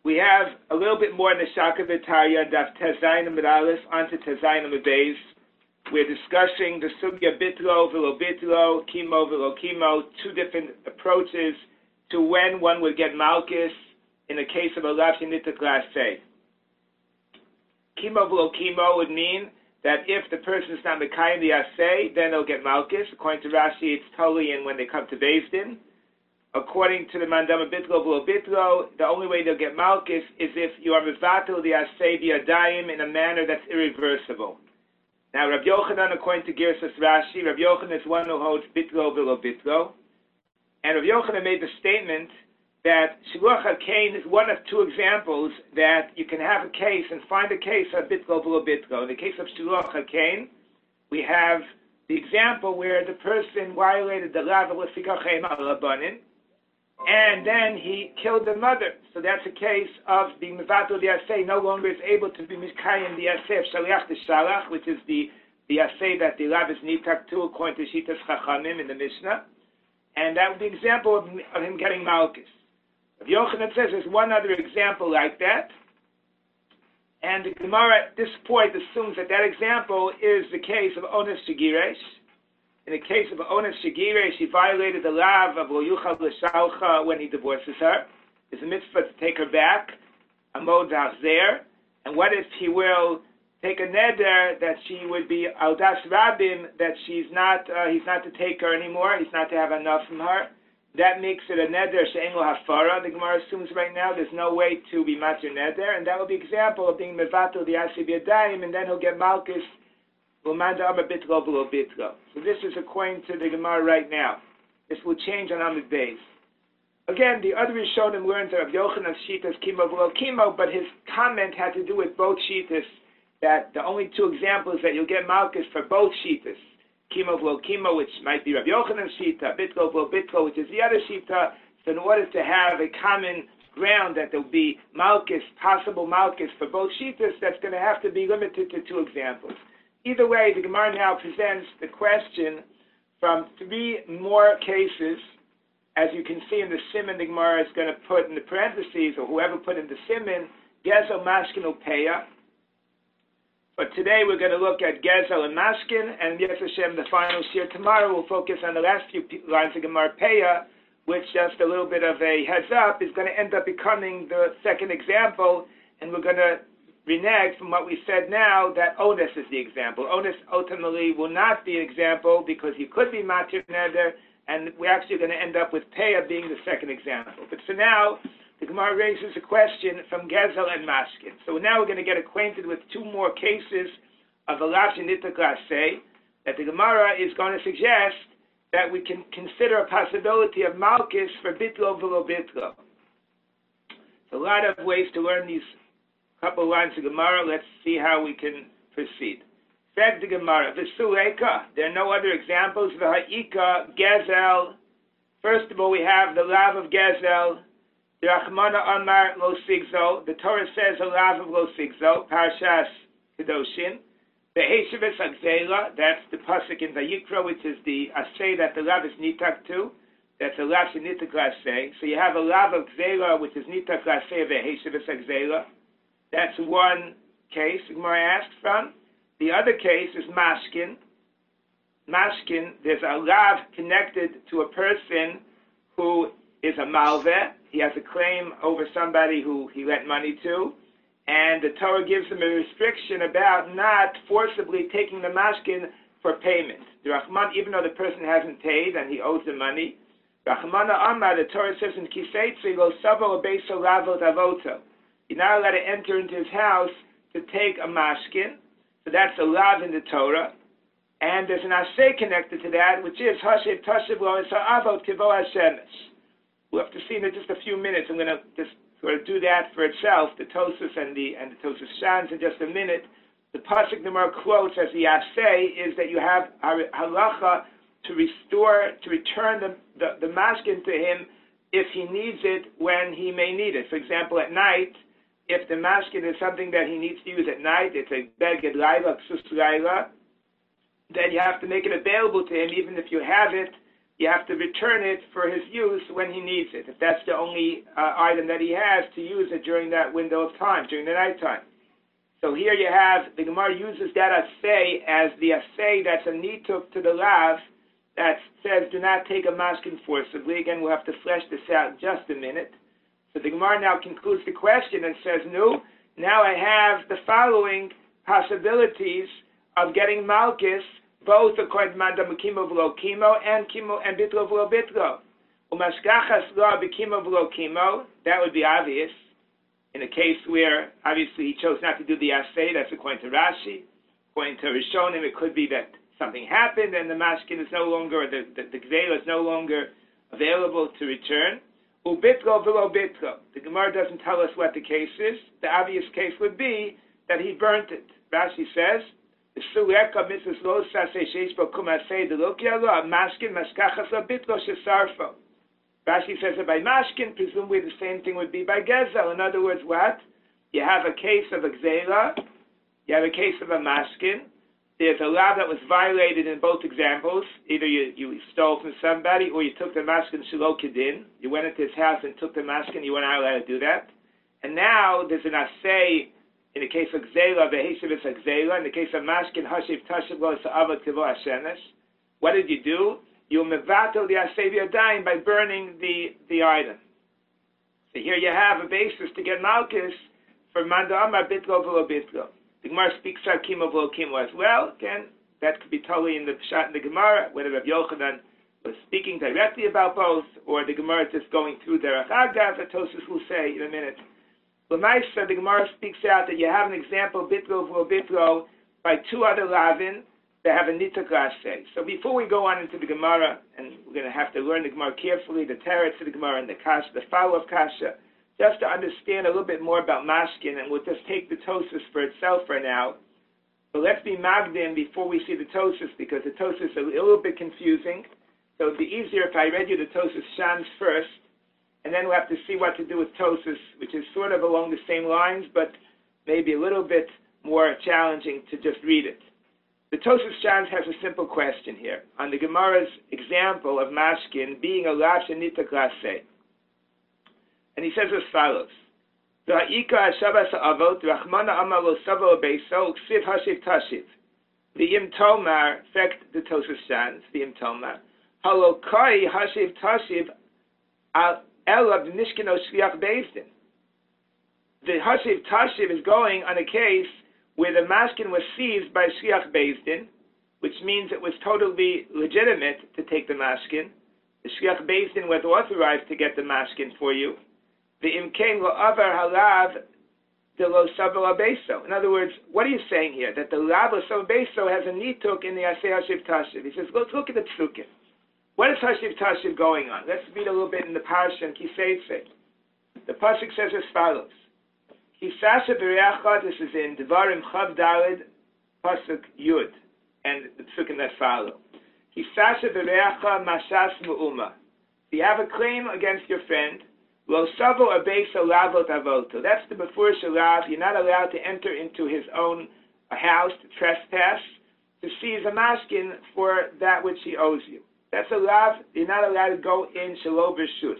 We have a little bit more in the Shaka V'Tarya, Daf Tezayin Aleph onto Tezayin Beis. We're discussing the Sugya Bitlo, V'lo Bitlo, Chemo, V'lo Chemo, two different approaches to when one would get Malchus in the case of a Lav Shenita Class A. Chemo, V'lo Chemo would mean that if the person is not Mekayim the Asay, then they'll get Malchus. According to Rashi, it's totally in when they come to Beis Din. According to the Mandama Bitlo V'lo Bitlo, the only way they'll get Malchus is if you are Mevatel the Asay B'Yadayim in a manner that's irreversible. Now, Rabbi Yochanan, according to Girsas Rashi, Rabbi Yochanan is one who holds Bitlo V'lo Bitlo. And Rabbi Yochanan made the statement that Shiluach HaKain is one of two examples that you can have a case and find a case of Bitlo V'lo Bitlo. In the case of Shiluach HaKain, we have the example where the person violated the Lav L'Fikachem Al-Labanin, and then he killed the mother. So that's a case of being Mevatel the Asay, no longer is able to be Mishkayim the Asay of Shaliach the Shalach, which is the Asay that the Lav is Nitak to, according to Shitas Chachamim in the Mishnah. And that would be an example of him getting Malchus. Rabbi Yochanan says there's one other example like that. And the Gemara at this point assumes that example is the case of Ones Shegiresh. In the case of Ones Shegiresh, she violated the Lav of Lo Yuchal L'Shalcha when he divorces her. There's a mitzvah to take her back, Amod Zahzer. And what if he will take a neder that she would be Aldas Rabim, that he's not to take her anymore, he's not to have enough from her? That makes it a neder she'en lo hafara. The Gemara assumes right now there's no way to be matir neder, and that will be example of being mevatel the asay b'yadayim, and then he'll get malchus. So this is according to the Gemara right now. This will change on Amud Beis. Again, the other Rishonim learned of Yochanan Shitas Chemo V'lo Chemo, but his comment had to do with both Shitas, that the only two examples that you'll get malchus for both Shitas, Chemo V'lo Chemo, which might be Rabbi Yochanan Shita, Bitlo V'lo Bitlo, which is the other Shita. So in order to have a common ground that there'll be malchus, possible malchus for both Shitas, that's going to have to be limited to two examples. Either way, the Gemara now presents the question from three more cases. As you can see in the Siman, the Gemara is going to put in the parentheses, or whoever put in the Siman, Gezel, Mashkin, Upeya. But today we're going to look at Gezel and Mashkin, and Yes Hashem, the final shir tomorrow, will focus on the last few lines of Gemara Peya, which, just a little bit of a heads up, is going to end up becoming the second example, and we're going to renege from what we said now, that Ones is the example. Ones ultimately will not be an example because he could be Matir Neder, and we're actually going to end up with Peya being the second example. But for now, the Gemara raises a question from Gezel and Mashkin. So now we're going to get acquainted with two more cases of a Lav Shenita Class A that the Gemara is going to suggest that we can consider a possibility of Malchus for Bitlo V'lo Bitlo. There's a lot of ways to learn these couple lines of Gemara. Let's see how we can proceed. Said the Gemara, V'suleka, there are no other examples. V'ha'ika, Gezel. First of all, we have the Lav of Gezel. The Rachmana Amar Lo Sigzo. The Torah says a Lav of Lo Sigzo, Parshas Kedoshin. The Heshavas Agzela, that's the pasuk in Vayikra, which is the Asay that the Lav is Nitak to. That's a Lav Shenitak Asay. So you have a Lav of Gzela, which is Nitak Asay of Heshavas Agzela. That's one case the Gemara asked from. The other case is Mashkin. Mashkin, there's a Lav connected to a person who is a Malveh. He has a claim over somebody who he lent money to, and the Torah gives him a restriction about not forcibly taking the Mashkin for payment. The Rahman, even though the person hasn't paid and he owes the money, Rahmana Amar, the Torah says in Kiseitzi, Lo Savo Beiso Lavot Avoto. You're not allowed to enter into his house to take a Mashkin. So that's a Lav in the Torah. And there's an Asay connected to that, which is Hashev Tashev Lo Esa'avot Tivo Hashemesh. We'll have to see in just a few minutes. I'm going to just sort of do that for itself, the Tosas and the Tosas Shans in just a minute. The pasuk Gemara quotes as the Asay is that you have halacha to return the mashkin to him if he needs it when he may need it. For example, at night, if the mashkin is something that he needs to use at night, it's a beged laila, ksus laila, then you have to make it available to him even if you have it you have to return it for his use when he needs it, if that's the only item that he has to use it during that window of time, during the nighttime. So here you have, the Gemara uses that assay as the assay that's a nituk to the lav that says do not take a maskin forcibly. Again, we'll have to flesh this out in just a minute. So the Gemara now concludes the question and says, no, now I have the following possibilities of getting malchus, both according to Mandam Kimo V'lo Kimo and Kimo and Bitlo V'lo Bitlo. Umashkachas Lo B'Kimo V'lo Kimo, that would be obvious. In a case where, obviously, he chose not to do the assay, that's according to Rashi. According to Rishonim, it could be that something happened and the mashkin is no longer, the gzeila is no longer available to return. Ubitlo v'lo bitlo. The Gemara doesn't tell us what the case is. The obvious case would be that he burnt it. Rashi says, Rashi says that by mashkin, presumably the same thing would be by gezel. In other words, what? You have a case of a gzeila, you have a case of a mashkin. There's a law that was violated in both examples. Either you stole from somebody or you took the mashkin shelo kedin. You went into his house and took the mashkin, you were not allowed to do that. And now there's an assay in the case of gzeila, v'heshiv is a gzeila. In the case of mashkin, hashiv tashiv lo sa'avad kivo hashemesh. What did you do? You mevatel the assay v'yadayim by burning the item. So here you have a basis to get malchus for manda amar bitlo v'lo bitlo. The Gemara speaks out kimo v'lo kimo as well. Again, that could be totally in the pshat in the Gemara, whether Rabbi Yochanan was speaking directly about both, or the Gemara is just going through Derech Agav, that Tosfos will say in a minute. L'maisa, the Gemara speaks out that you have an example, bitlo v'lo bitlo, by two other lavin that have a nituk assay. So before we go on into the Gemara, and we're going to have to learn the Gemara carefully, the teretz of the Gemara and the kasha, the follow-up kasha, just to understand a little bit more about mashkin, and we'll just take the Tosfos for itself for now. But let's be magdim before we see the Tosfos, because the Tosfos is a little bit confusing. So it'd be easier if I read you the Tosfos Shams first, and then we'll have to see what to do with Tosfos, which is sort of along the same lines, but maybe a little bit more challenging to just read it. The Tosfos Shams has a simple question here. On the Gemara's example of mashkin being a lav shenitak laseh. And he says as follows: V'ha'ika hashavas ha'avot rachmana amar lo savo beiso ksiv hashiv tashiv v'yim tomar, fact the Tosfos Shams v'yim tomar halokai hashiv tashiv al elav nishkino shliach bezdin. The hashiv tashiv is going on a case where the mashkin was seized by shliach bezdin, which means it was totally legitimate to take the mashkin. The shliach bezdin was authorized to get the mashkin for you. The imkain lo avar halav de lo savo abeso. In other words, what are you saying here? That the lav lo savo abeso has a nituk in the aseh hashiv tashiv. He says, let's look at the psukim. What is hashiv tashiv going on? Let's read a little bit in the parsha in Kiseitse. The pasuk says as follows: Kisasha b'reacha. This is in Devarim Chav Daled pasuk Yud, and the psukim that follow. Kisasha b'reacha mashas mu'uma. If you have a claim against your friend, lo savo abeso lavot avoto. That's the befurish alav. You're not allowed to enter into his own house to trespass, to seize a mashkin for that which he owes you. That's a lav. You're not allowed to go in shelo b'shus.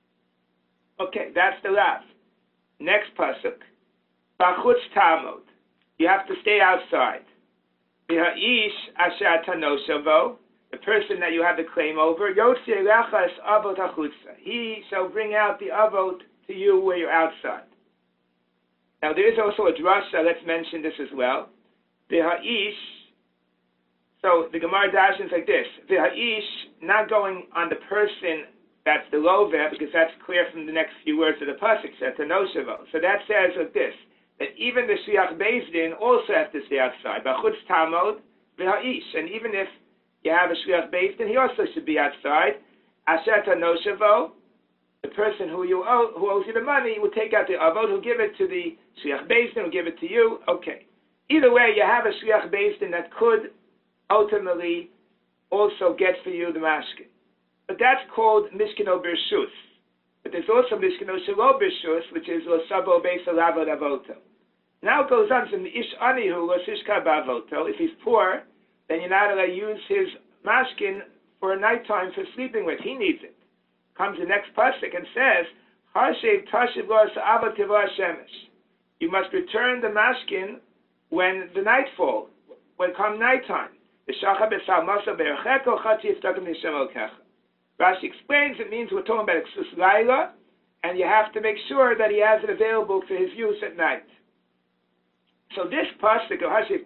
Okay, that's the lav. Next pasuk. Bachutz tamod. You have to stay outside. V'ha'ish asher tanoshavo. The person that you have the claim over, Yotze Rachas Avot Achutza. He shall bring out the Avot to you where you're outside. Now there is also a drasha, let's mention this as well. V'ha'ish, so the Gemara dashes like this. V'ha'ish, not going on the person that's the lover, because that's clear from the next few words of the pasuk, Tanoshavo. So that says like this, that even the Shliach Bezdin also has to stay outside. Bachutz Tamod, V'ha'ish, and even if you have a shliach bezdin, he also should be outside. Asher tanoshavo, the person who owes you the money, will take out the avot, who'll give it to the shliach bezdin, who'll give it to you. Okay. Either way, you have a shliach bezdin that could ultimately also get for you the mashkin. But that's called mishkino birshus. But there's also mishkino shelo birshus, which is lo sabo beis alavot avoto. Now it goes on to ish anihu lo shishka ba'avoto. If he's poor, then you're not allowed to use his mashkin for a nighttime for sleeping with. He needs it. Comes the next pasuk and says, Hashev tashiv lo sa'ava tiva shemesh. You must return the mashkin when the nightfall, when come nighttime. Rashi explains it means we're talking about Ksus Laila, and you have to make sure that he has it available for his use at night. So this pasuk of Hashiv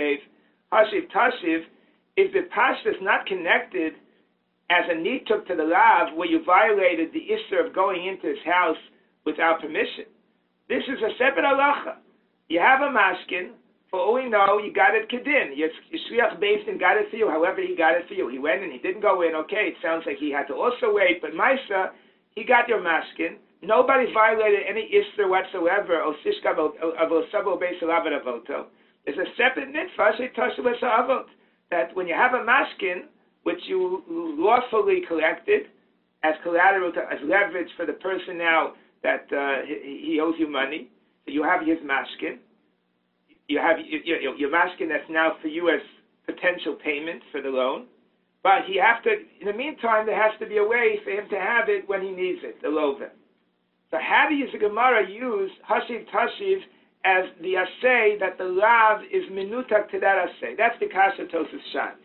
Tashiv, is the pasuk not connected as a nituk to the lav, where you violated the issur of going into his house without permission. This is a separate halacha. You have a mashkin. For all we know, you got it kedin. Your shliach beis din got it for you. However, he got it for you. He went and he didn't go in. Okay, it sounds like he had to also wait. But Maisa, he got your mashkin. Nobody violated any issur whatsoever. Osishka avosavo beis alav avoto. There's a separate mitzvah that when you have a mashkin, which you lawfully collected as collateral, as leverage for the person now that he owes you money, so you have his mashkin. You have your mashkin that's now for you as potential payment for the loan, but he have to. In the meantime, there has to be a way for him to have it when he needs it, the loven. So how does the Gemara use Hashiv Tashiv as the assay that the lav is minutak to that assay? That's the kasha Tosas Shas.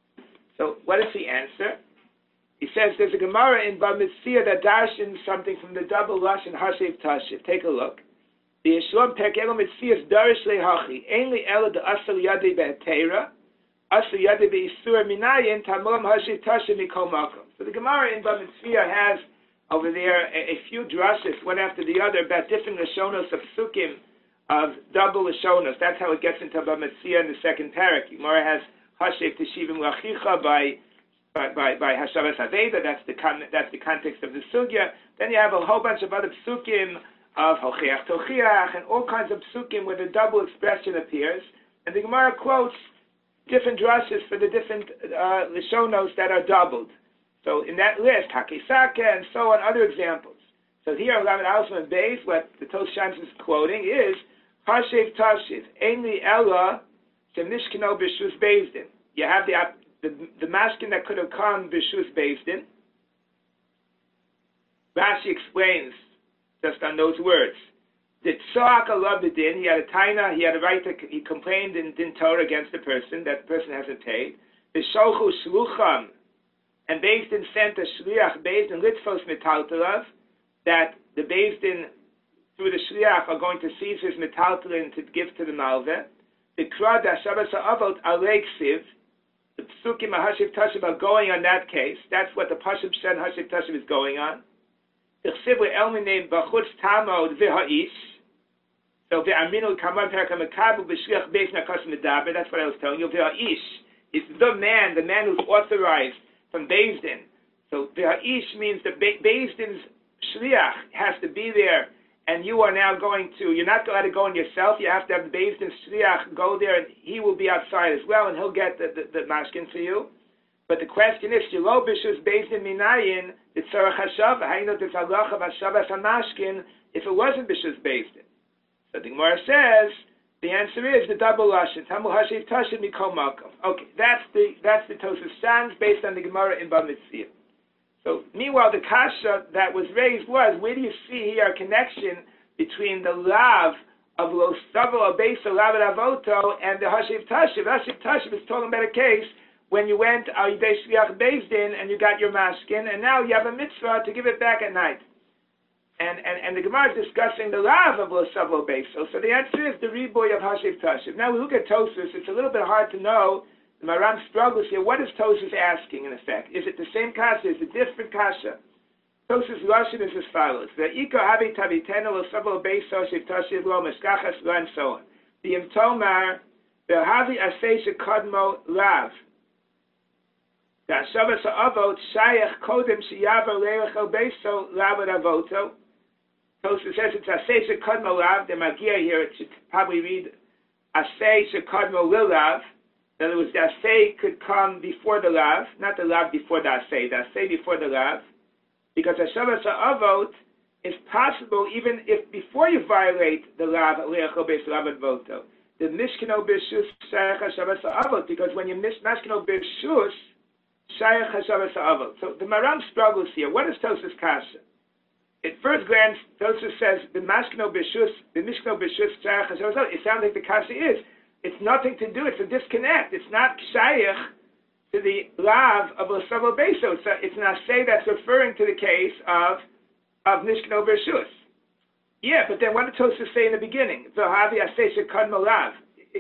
So what is the answer? He says there's a Gemara in Bava Metzia that darshins something from the double lashon Hashiv Tashiv. Take a look. The Yeshua Pekelo Metzias Darish Lehachi Ainli Ela de Asal Yadi Be'Teira Asal Yadi Be'Isur Minayin Tamulam Hashiv Tashiv Mikol Makom. So the Gemara in Bava Metzia has over there a few drushes, one after the other, about different Lashonos of Sukkim, of double Lashonos. That's how it gets into Bava Metzia in the second parak. Gemara has Hashiv Teshivim Lachicha by Hashavas Aveda. That's the context of the sugya. Then you have a whole bunch of other psukim of Hochiach Tochiach and all kinds of psukim where the double expression appears, and the Gemara quotes different drushes for the different Lishonos that are doubled. So in that list, Hakisaka and so on, other examples. So here, Lamed Aleph and Beis, what the Tosas Shas is quoting is Hashiv Tashiv Einli Ella Shemishkino B'Shus Beis Din. You have the mashkin that could have come B'Shus Beis Din. Rashi explains just on those words. The Tzak Allah B'Din, he had a taina, he had a right to, he complained in Din Torah against the person, that the person hasn't paid. The Sholchu Shlucham, and Beis Din sent a Shliach, Beis Din Litzfos Metaltelav, that the Beis Din, through the Shliach, are going to seize his Metaltelin to give to the Malveh. The Krad HaShabbos HaAvot Alei Ksiv, the Psukim HaHashiv Tashiv are going on that case. That's what the Pashup said HaShiv Tashiv is going on. The Chsiv Elminei Bachutz Tamod V'Ha'ish. So V'Aminu Kamar Perka Mekabu B'Shliach Beis Nakas Medaber. That's what I was telling you. V'Ha'ish is the man who's authorized from Beis Din. So V'Ha'ish means the Beis Din's Shliach has to be there, and you are now you're not going to go in yourself. You have to have the Beis Din Shliach go there, and he will be outside as well, and he'll get the mashkin for you. But the question is, Shelo B'Shus Beis Din Minayin, the Tzarech HaShavah, how you know this halacha of HaShavas HaMashkin if it wasn't B'Shus Beis Din? So the Gemara says, the answer is the double lashon. Tamu Hashiv Tashiv Mikol Makom. Okay, that's the Tosas Shas based on the Gemara in Bava Metzia. So meanwhile, the kasha that was raised was, where do you see here a connection between the lav of Lo Savo Beis Alav Avoto and the Hashiv Tashiv? Hashiv Tashiv is talking about a case when you went al Yidei Shliach Beis Din and you got your mashkin, and now you have a mitzvah to give it back at night. And the Gemara is discussing the lav of Lo Savo Beis. So the answer is the riboy of Hashiv Tashiv. Now we look at Tosas. It's a little bit hard to know. The Maram struggles here. What is Tosas asking, in effect? Is it the same kasha? Is it different kasha? Tosas lashon is as follows: Ve'ika habi tabitenu Lo Savo Beis Hashiv Tashiv Lo Meskachas Lo, and so on. The Imtomar ve'havi asay shekadmo lav. The Hashavas HaAvot shayach kodem sheyavar leilach el beiso lav avoto. Tosas says it's asay shekadmo lav. The Magia here, it should probably read asay shekadmo lilav. In other words, the asay could come before the lav, not the lav before the asay before the lav, because Hashavas HaAvot is possible even if before you violate the lav leilach el beiso lav avoto. The mishkino b'shus shayach Hashavas HaAvot, because when you miss mishkino b'shus Shayach Hashavas Ha'avol. So the Maram struggles here. What is Tosas Kasha? At first glance, Tosas says the Mishkno B'Shus Shayach Hashavas Ha'avol. It sounds like the Kasha is. It's nothing to do. It's a disconnect. It's not Shayach to the Lav of L'Savo Beso. It's an Asay that's referring to the case of Mishkno B'Shus. Yeah, but then what did Tosas say in the beginning? V'havi Asay Shekad Malav.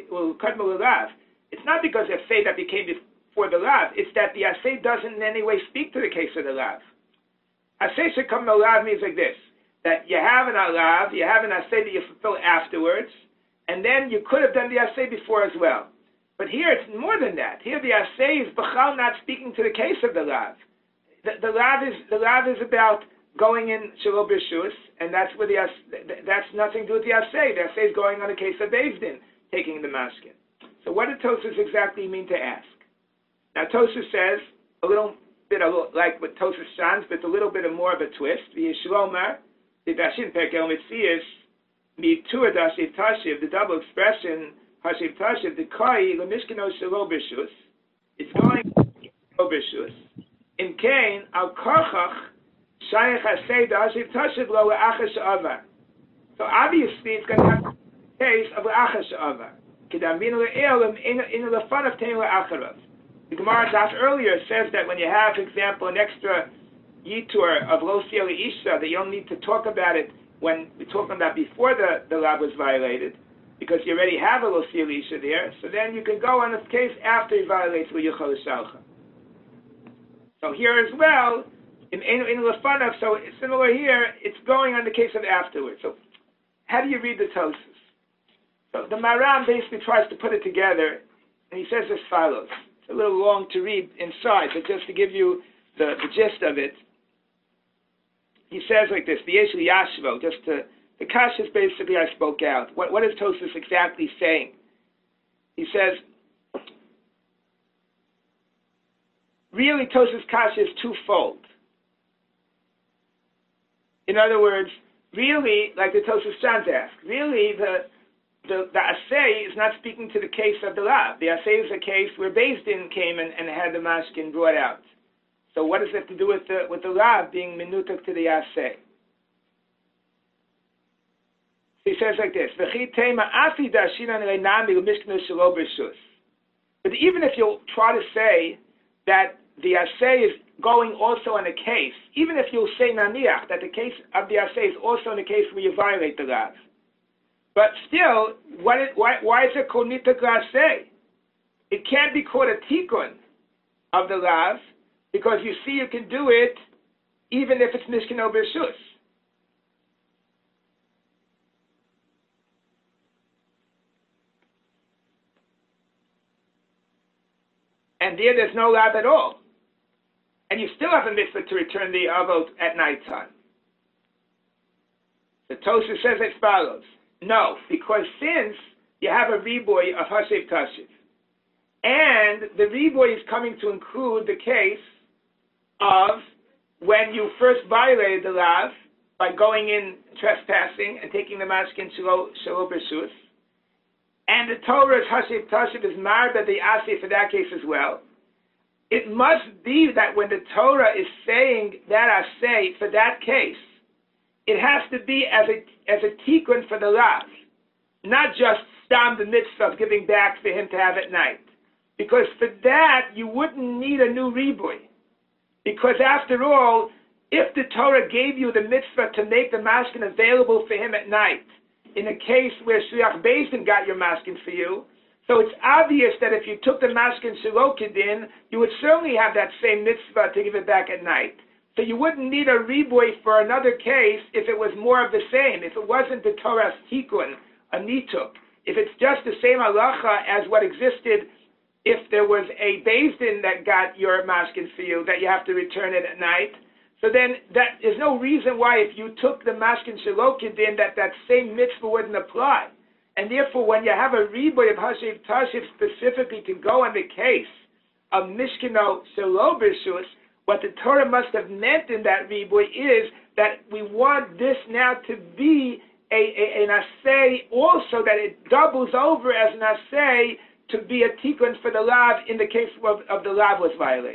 It's not because Asay that became before the Lav. It's that the Asay doesn't in any way speak to the case of the Lav. Asay Shekad Malav means like this: that you have an Alav, you have an Asay that you fulfill afterwards, and then you could have done the Asay before as well. But here it's more than that. Here the Asay is B'chal not speaking to the case of the Lav. The Lav is about going in Shelo B'Shus, and that's where that's nothing to do with the Asay. The Asay is going on the case of Beis Din, taking the Mashkin. So what did Tosas exactly mean to ask? Now Tosas says a little bit like what Tosas shans, but a little bit more of a twist. The Yishlomar, the Dashin Pekel Mitzias, Mitur Dashiv Tashiv, the double expression Hashiv Tashiv, the Koi Lemishkino Shelo B'Shus, it's going Shelo B'Shus. In Kain Al Korchach Shayach Hasei Dashiv Tashiv Lo Le'achas Sha'avar. So obviously it's going to have the case of Le'achas Sha'avar. Kedaminu Le'elim in Le'fanav Tein Le'acharav. The Gemara Daf earlier says that when you have, for example, an extra yitur of Lo Sia Le'isha, that you don't need to talk about it when we're talking about before the Lav was violated, because you already have a Lo Sia Le'isha there, so then you can go on this case after he violates Le'yichol Shalcha. So here as well, in Lefanav, so it's similar here, it's going on the case of afterwards. So how do you read the Tosas? So the Maram basically tries to put it together, and he says as follows. It's a little long to read inside, but just to give you the gist of it, he says like this, V'yesh Yashvo, the Kasha is basically I spoke out. What is Tosas exactly saying? He says, really Tosas Kasha is twofold. In other words, really, like the Tosas Shans asked, really the Asay is not speaking to the case of the Lav. The Asay is a case where Beis Din came and had the Mashkin brought out. So what does it have to do with the Lav being minutak to the Asay? He says like this, but even if you try to say that the Asay is going also in a case, even if you'll say Naniach, that the case of the Asay is also in a case where you violate the Lav. But still, why is it called Nitak Asay? It can't be called a Tikkun of the Lav, because you see you can do it even if it's Mishkino B'Shus. And there's no Lav at all. And you still have a mitzvah to return the avot at nighttime. The Tosha says as follows. No, because since you have a riboy of Hashev Tashiv, and the riboy is coming to include the case of when you first violated the Lav by going in trespassing and taking the mashkin shelo b'shus, and the Torah's Hashev Tashiv is married by the Asay for that case as well. It must be that when the Torah is saying that Asay for that case, it has to be as a tikkun for the Lav, not just stam the mitzvah of giving back for him to have at night. Because for that, you wouldn't need a new riboy. Because after all, if the Torah gave you the mitzvah to make the mashkin available for him at night, in a case where Shliach Beis Din got your mashkin for you, so it's obvious that if you took the mashkin shelo kedin, you would certainly have that same mitzvah to give it back at night. So you wouldn't need a riboy for another case if it was more of the same, if it wasn't the Torah's tikkun, a nituk. If it's just the same halacha as what existed if there was a Beis Din that got your mashkin for you, that you have to return it at night, so then there's no reason why if you took the mashkin shelo kedin that same mitzvah wouldn't apply. And therefore, when you have a riboy of Hashev Tashiv specifically to go on the case of Mishkino shelo b'shus, what the Torah must have meant in that riboy is that we want this now to be an asay also, that it doubles over as an asay to be a tikkun for the Lav in the case of the Lav was violated.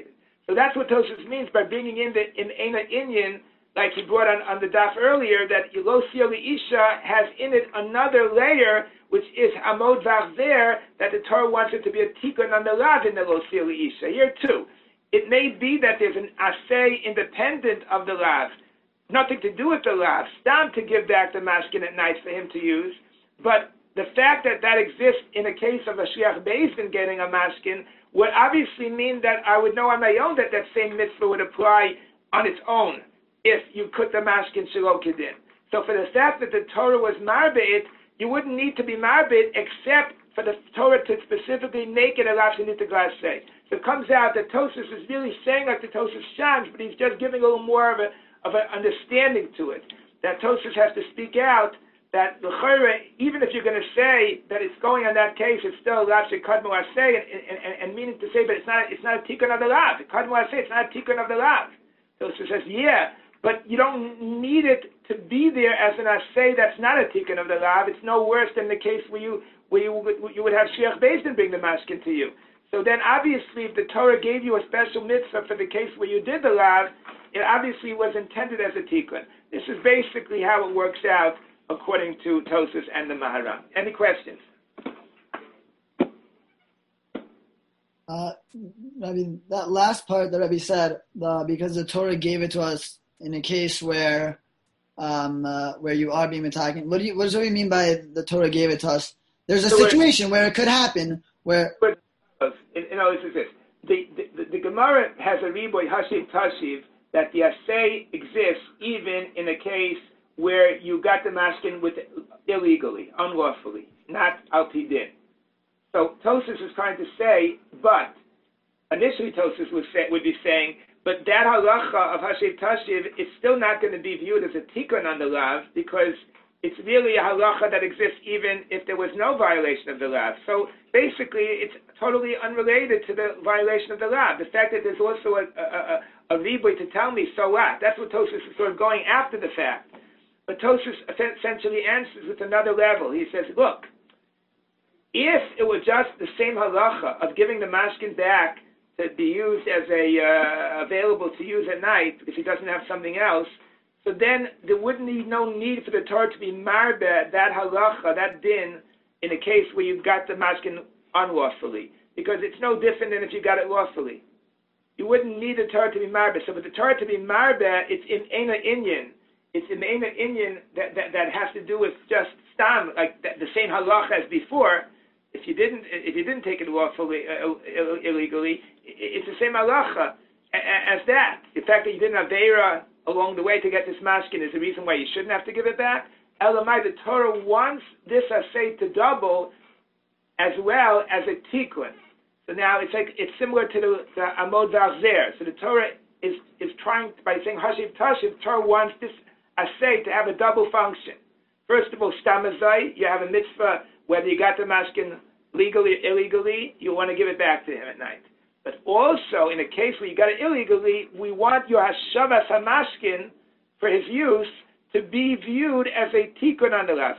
So that's what Tosfos means by bringing in the Eina Inyan, like he brought on the daf earlier, that Lo Siyah Isha has in it another layer, which is Amod Vachzer, that the Torah wants it to be a tikkun on the lav in the Lo Siyah Isha. Here too, it may be that there's an asay independent of the lav, nothing to do with the lav, stam to give back the mashkin at night for him to use, but the fact that that exists in a case of a shliach beis din getting a mashkin would obviously mean that I would know on my own that that same mitzvah would apply on its own if you could the mashkin shelo kedin. So for the fact that the Torah was marbeit, you wouldn't need to be marbeit except for the Torah to specifically make it a lav shenita glasay. So it comes out that Tosfos is really saying like the Tosfos Shams, but he's just giving a little more of an understanding to it. That Tosfos has to speak out that even if you're going to say that it's going on that case, it's still a lav shekadmu asay, and meaning to say, but it's not a tikkun of the lav. Kadmu asay, it's not a tikkun of the lav. Tosfos says, yeah, but you don't need it to be there as an asay that's not a tikkun of the lav. It's no worse than the case where you would have shliach beis din bring the mashkin to you. So then, obviously, if the Torah gave you a special mitzvah for the case where you did the lav, it obviously was intended as a tikkun. This is basically how it works out according to Tosfos and the Maharam. Any questions? That last part that Rabbi said, because the Torah gave it to us in a case where you are being attacking. What does Rabbi mean by the Torah gave it to us? There's a situation where it could happen where. It's this. The Gemara has a riboy hashiv tashiv that the assay exists even in a case where you got the mashkin with illegally, unlawfully, not al pi din. So Tosfos is trying to say, but initially Tosfos would be saying, but that halacha of hashiv tashiv is still not going to be viewed as a tikkun on the lav because it's really a halacha that exists even if there was no violation of the lav. So basically, it's totally unrelated to the violation of the lav. The fact that there's also a riboy to tell me, so what? That's what Tosfos is sort of going after the fact. But Tosfos essentially answers with another level. He says, look, if it were just the same halacha of giving the mashkin back to be used as available to use at night if he doesn't have something else, so then there wouldn't be no need for the Torah to be marbe that halacha, that din, in a case where you've got the mashkin unlawfully, because it's no different than if you got it lawfully. You wouldn't need the Torah to be marbe. So for the Torah to be marbe, it's in Eina Inyan. It's in Eina Inyan that has to do with just stam, like the same halacha as before. If you didn't take it lawfully, illegally, it's the same halacha as that. The fact that you didn't have aveira along the way to get this mashkin is the reason why you shouldn't have to give it back. Elamai, the Torah wants this assay to double as well as a tikkun. So now it's similar to the Amod Vachzer. So the Torah is trying, by saying hashiv tashiv, Torah wants this assay to have a double function. First of all, stamazai, you have a mitzvah, whether you got the mashkin legally or illegally, you want to give it back to him at night. But also, in a case where you got it illegally, we want your hashavas hamashkin for his use to be viewed as a tikkun on the lav.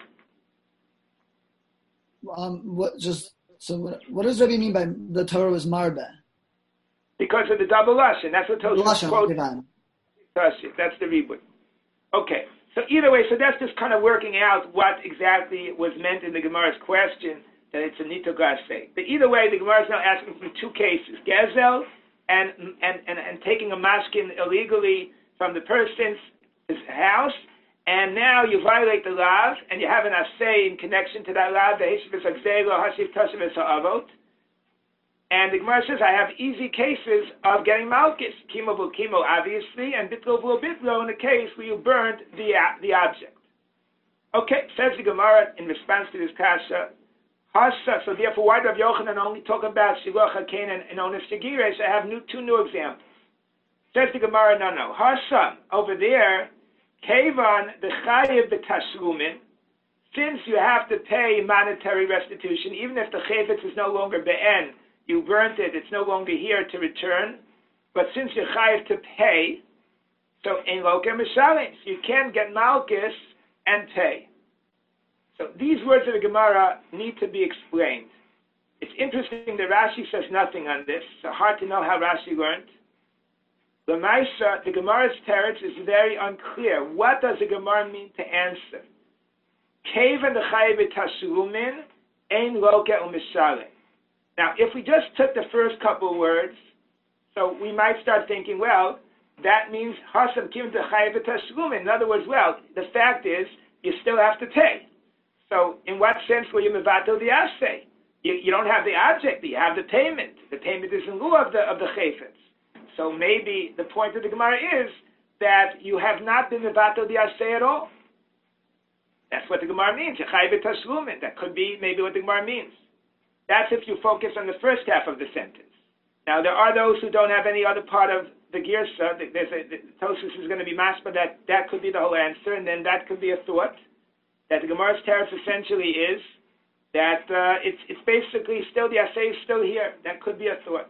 What does Rabbi mean by the Torah was marbe? Because of the double lashon. That's what Tosfos quotes. That's the reboot. Okay. So either way, so that's just kind of working out what exactly was meant in the Gemara's question, that it's a nito gasei. But either way, the Gemara is now asking from two cases: gezel and taking a mashkin illegally from the person's house, and now you violate the lav, and you have an assay in connection to that lav, the heshiv v'sagzelo hashiv tashiv v'sa'avot. And the Gemara says, I have easy cases of getting malchus, kimo v'l kimo, obviously, and bitlo v'l bitlo in the case where you burned the object. Okay, says the Gemara in response to this kasha, Hasa, so therefore, why do Rav Yochanan only talk about Shiloh HaKain and Onus Segires? I have two new examples. Says the Gemara, no. Hasa, over there, Kevan b'chayev b'tashlumin, since you have to pay monetary restitution, even if the chavetz is no longer be'en, you burnt it, it's no longer here to return, but since you're chayev to pay, so ein loker mishalim, so you can get malchus and pay. So these words of the Gemara need to be explained. It's interesting that Rashi says nothing on this, so hard to know how Rashi learned. Lamaisa, the Gemara's teretz is very unclear. What does the Gemara mean to answer? Kevan the chayiv taslumin ein loke u'mishalem. Now, if we just took the first couple of words, so we might start thinking, well, that means hasam kim the chayiv taslumin. In other words, well, the fact is you still have to pay. So, in what sense will you mevatel the asay? You don't have the object, but you have the payment. The payment is in lieu of the chayfetz. So maybe the point of the Gemara is that you have not been mevatel the asay at all. That's what the Gemara means. That could be maybe what the Gemara means. That's if you focus on the first half of the sentence. Now there are those who don't have any other part of the girsa. Tosus is going to be maspa that could be the whole answer, and then that could be a thought that the Gemara's teretz essentially is that it's basically still the asay is still here. That could be a thought.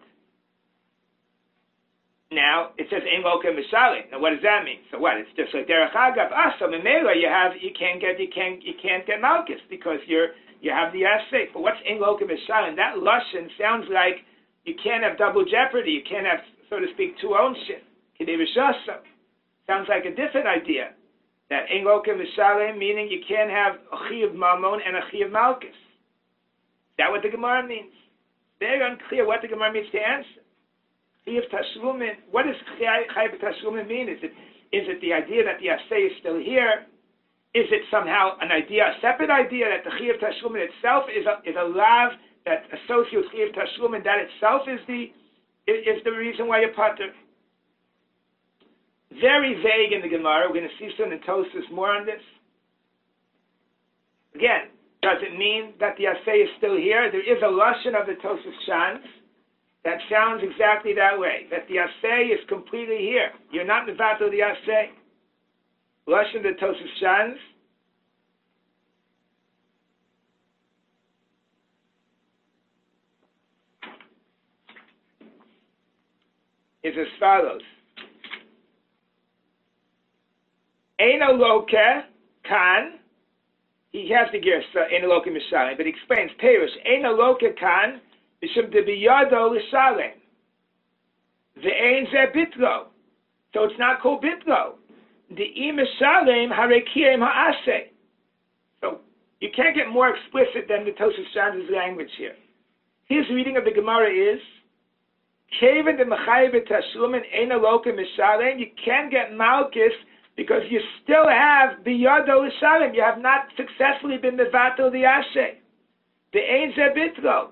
Now it says ein loke mishalem. Now what does that mean? So what? It's just like derech agav. So memela you can't get malchus because you have the asay. But what's ein loke mishalem? That lashon sounds like you can't have double jeopardy. You can't have, so to speak, two ownership. Kidei v'shasa. Sounds like a different idea. That ein loke mishalem meaning you can't have a chi of mammon and a chi of malchus. Is that what the Gemara means? Very unclear what the Gemara means to answer. What does chayiv tashlumin mean? Is it the idea that the asay is still here? Is it somehow an idea, a separate idea that the chayiv tashlumin itself is a lav that associates chayiv tashlumin? That itself is the reason why you're pater. Very vague in the Gemara. We're going to see soon in Tosfos more on this. Again, does it mean that the asay is still here? There is a lashon of the Tosfos Shans that sounds exactly that way, that the asay is completely here. You're not mevatel the asay. Lashon the Tosfos Shans. Is as follows. Eino loke kan. He has the girsa eino loke mishalem, but he explains Perush eino loke kan. So it's not called bitlo. So you can't get more explicit than the Tosfos Shans' language here. His reading of the Gemara is you can't get malchus because you still have biyado l'shalem. You have not successfully been mevatel the asay. The ein ze bitlo.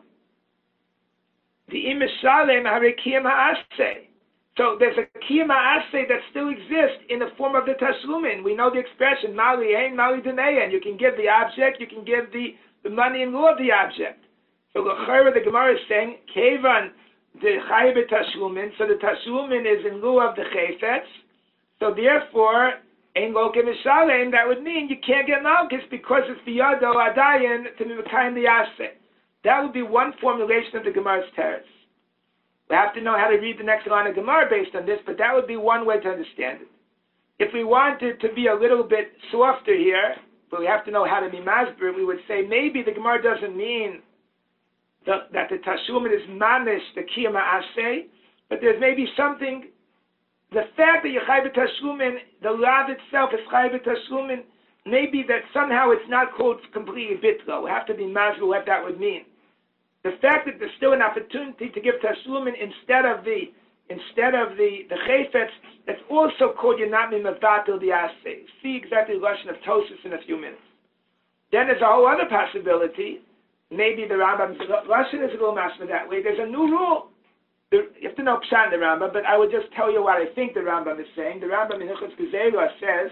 The imishalem harekiyam ha'aseh. So there's a kiyam ha'aseh that still exists in the form of the tashlumin. We know the expression mali ein mali deneyan. You can give the object, you can give the money in lieu of the object. So the Gemara is saying kevan the chayiv tashlumin. So the tashlumin is in lieu of the chayfetz. So therefore ein loke mishalem. That would mean you can't get malchus because it's biyado adayin to be mekayim the aseh. That would be one formulation of the Gemara's teretz. We have to know how to read the next line of Gemara based on this, but that would be one way to understand it. If we wanted to be a little bit softer here, but we have to know how to be masber, we would say maybe the Gemara doesn't mean that the tashlumin is mamish, the kiyama asay, but there's maybe something, the fact that you chayv tashlumin, the lav itself is chayv tashlumin, maybe that somehow it's not called completely bitlo. We have to be masber what that would mean. The fact that there's still an opportunity to give tashlumin instead of the chayfetz, that's also called you're not mevatel the asay. See exactly the lashon of Tosfos in a few minutes. Then there's a whole other possibility. Maybe the Rambam's lashon is a little masber that way. There's a new rule. You have to know pshat in the Rambam, but I would just tell you what I think the Rambam is saying. The Rambam in Hilchos Gezerah says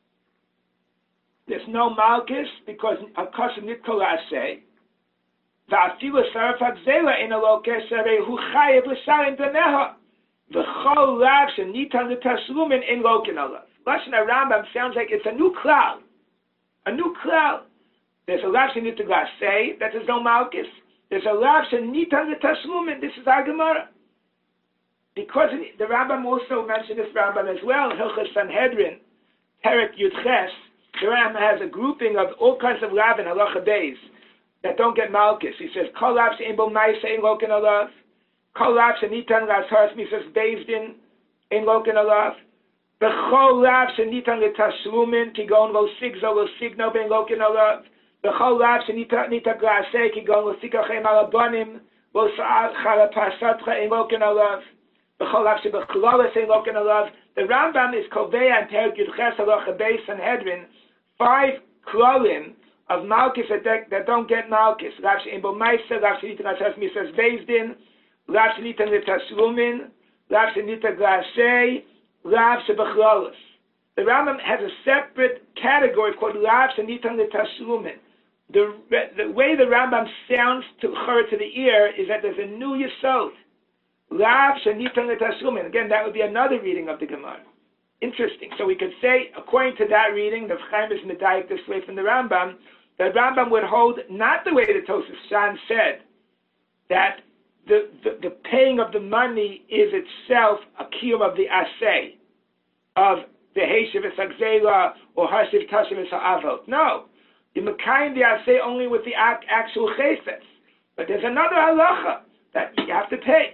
there's no malchus because a kasem nitkol asay. Va'afilu saraf hagzela in a loke sarei hu chayev l'salim b'neha v'chol lav shenitan l'tashlumin in loken alav. Lashon Rambam sounds like it's a new cloud. A new cloud. There's a lav shenitan l'asay that there's no malchus. There's a lav shenitan l'tashlumin. This is our Gemara. Because the Rambam also mentioned this Rambam as well. Hilchos Sanhedrin, Perek Yudches. The Rambam has a grouping of all kinds of lav and halacha beis that don't get malchus. He says, Kol lav she'en bo ma'aseh ein loken alav. Kol lav she'nitan l'asharas misas beis din ein loken alav. B'chol lav shenitan l'tashlumin kigon lo sigzo lo signo ben loken alav. B'chol lav shenitan glase kigon lo sikachem alabonim lo sa'al pasatcha ein loken alav. B'chol lav sheb'chloles ein loken alav. The Rambam is Kovea and Perek Yud Ches Halacha Beis Sanhedrin 5 klolim of Malchus that don't get Malchus. Rav she'en bo ma'aser, Rav she'nitan l'asas misas Beis Rav she'nitan l'tashlumin, Rav she'nitan glase, Rav she'b'chlolos. The Rambam has a separate category called Rav she'nitan l'tashlumin. The way the Rambam sounds to her to the ear is that there's a new yesod. Rav she'nitan l'tashlumin. Again, that would be another reading of the Gemara. Interesting. So we could say, according to that reading, the Chaim is medayik this way from the Rambam, that Rambam would hold not the way the Tosaf Shan said, that the paying of the money is itself a kiyum of the asay, of the Heishiv Esagzela or Hashiv Tashiv Esa'avot. No. You mekayim the asay only with the actual chayfetz. But there's another halacha that you have to pay.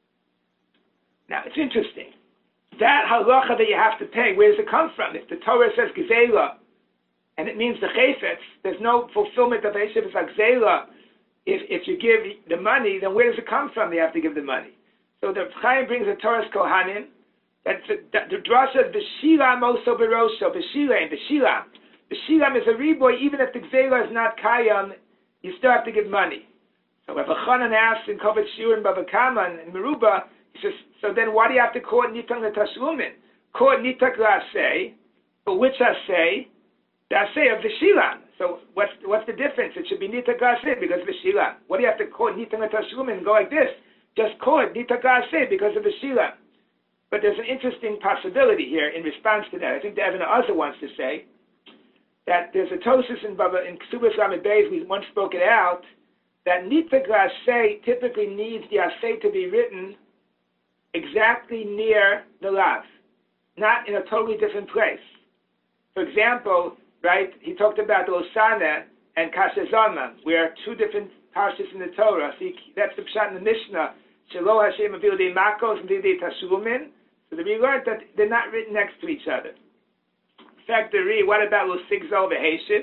Now, it's interesting. That halacha that you have to pay, where does it come from? If the Torah says gezela, and it means the chayfetz, there's no fulfillment of Heishiv Esagzela. If you give the money, then where does it come from? They have to give the money. So the Chaim brings the Torah's Kohanim, that the Drasha says, B'shilam oso berosho, B'shilam. B'shilam is a reboy, even if the Gzela is not Kayam, you still have to give money. So Rabbi Chanan asks in Kovet Shiur and Bava Kama and Meruba, he says, so then why do you have to call it Nitan L'Tashlumin? Call it Nitak L'Aseh, but which Aseh? The Aseh of the Shilam. So what's the difference? It should be Nitak L'Aseh because of the Shilam. What do you have to call it Nitan L'Tashlumin and go like this? Just call it Nitak L'Aseh because of the Shilam. But there's an interesting possibility here in response to that. I think the Evan Azar wants to say that there's a Tosis in Ksubas Lamed Beis, we once spoke it out, that Nitak L'Aseh typically needs the Aseh to be written exactly near the Lav, not in a totally different place. For example, right, he talked about Osana and Kasher Zalman, where two different parshas in the Torah. So that's the pshat in the Mishnah. Shelo Hashem avil dei makos and dei tashlumin. So we learned that they're not written next to each other. In fact, what about Lo Sigzol v'Heishiv?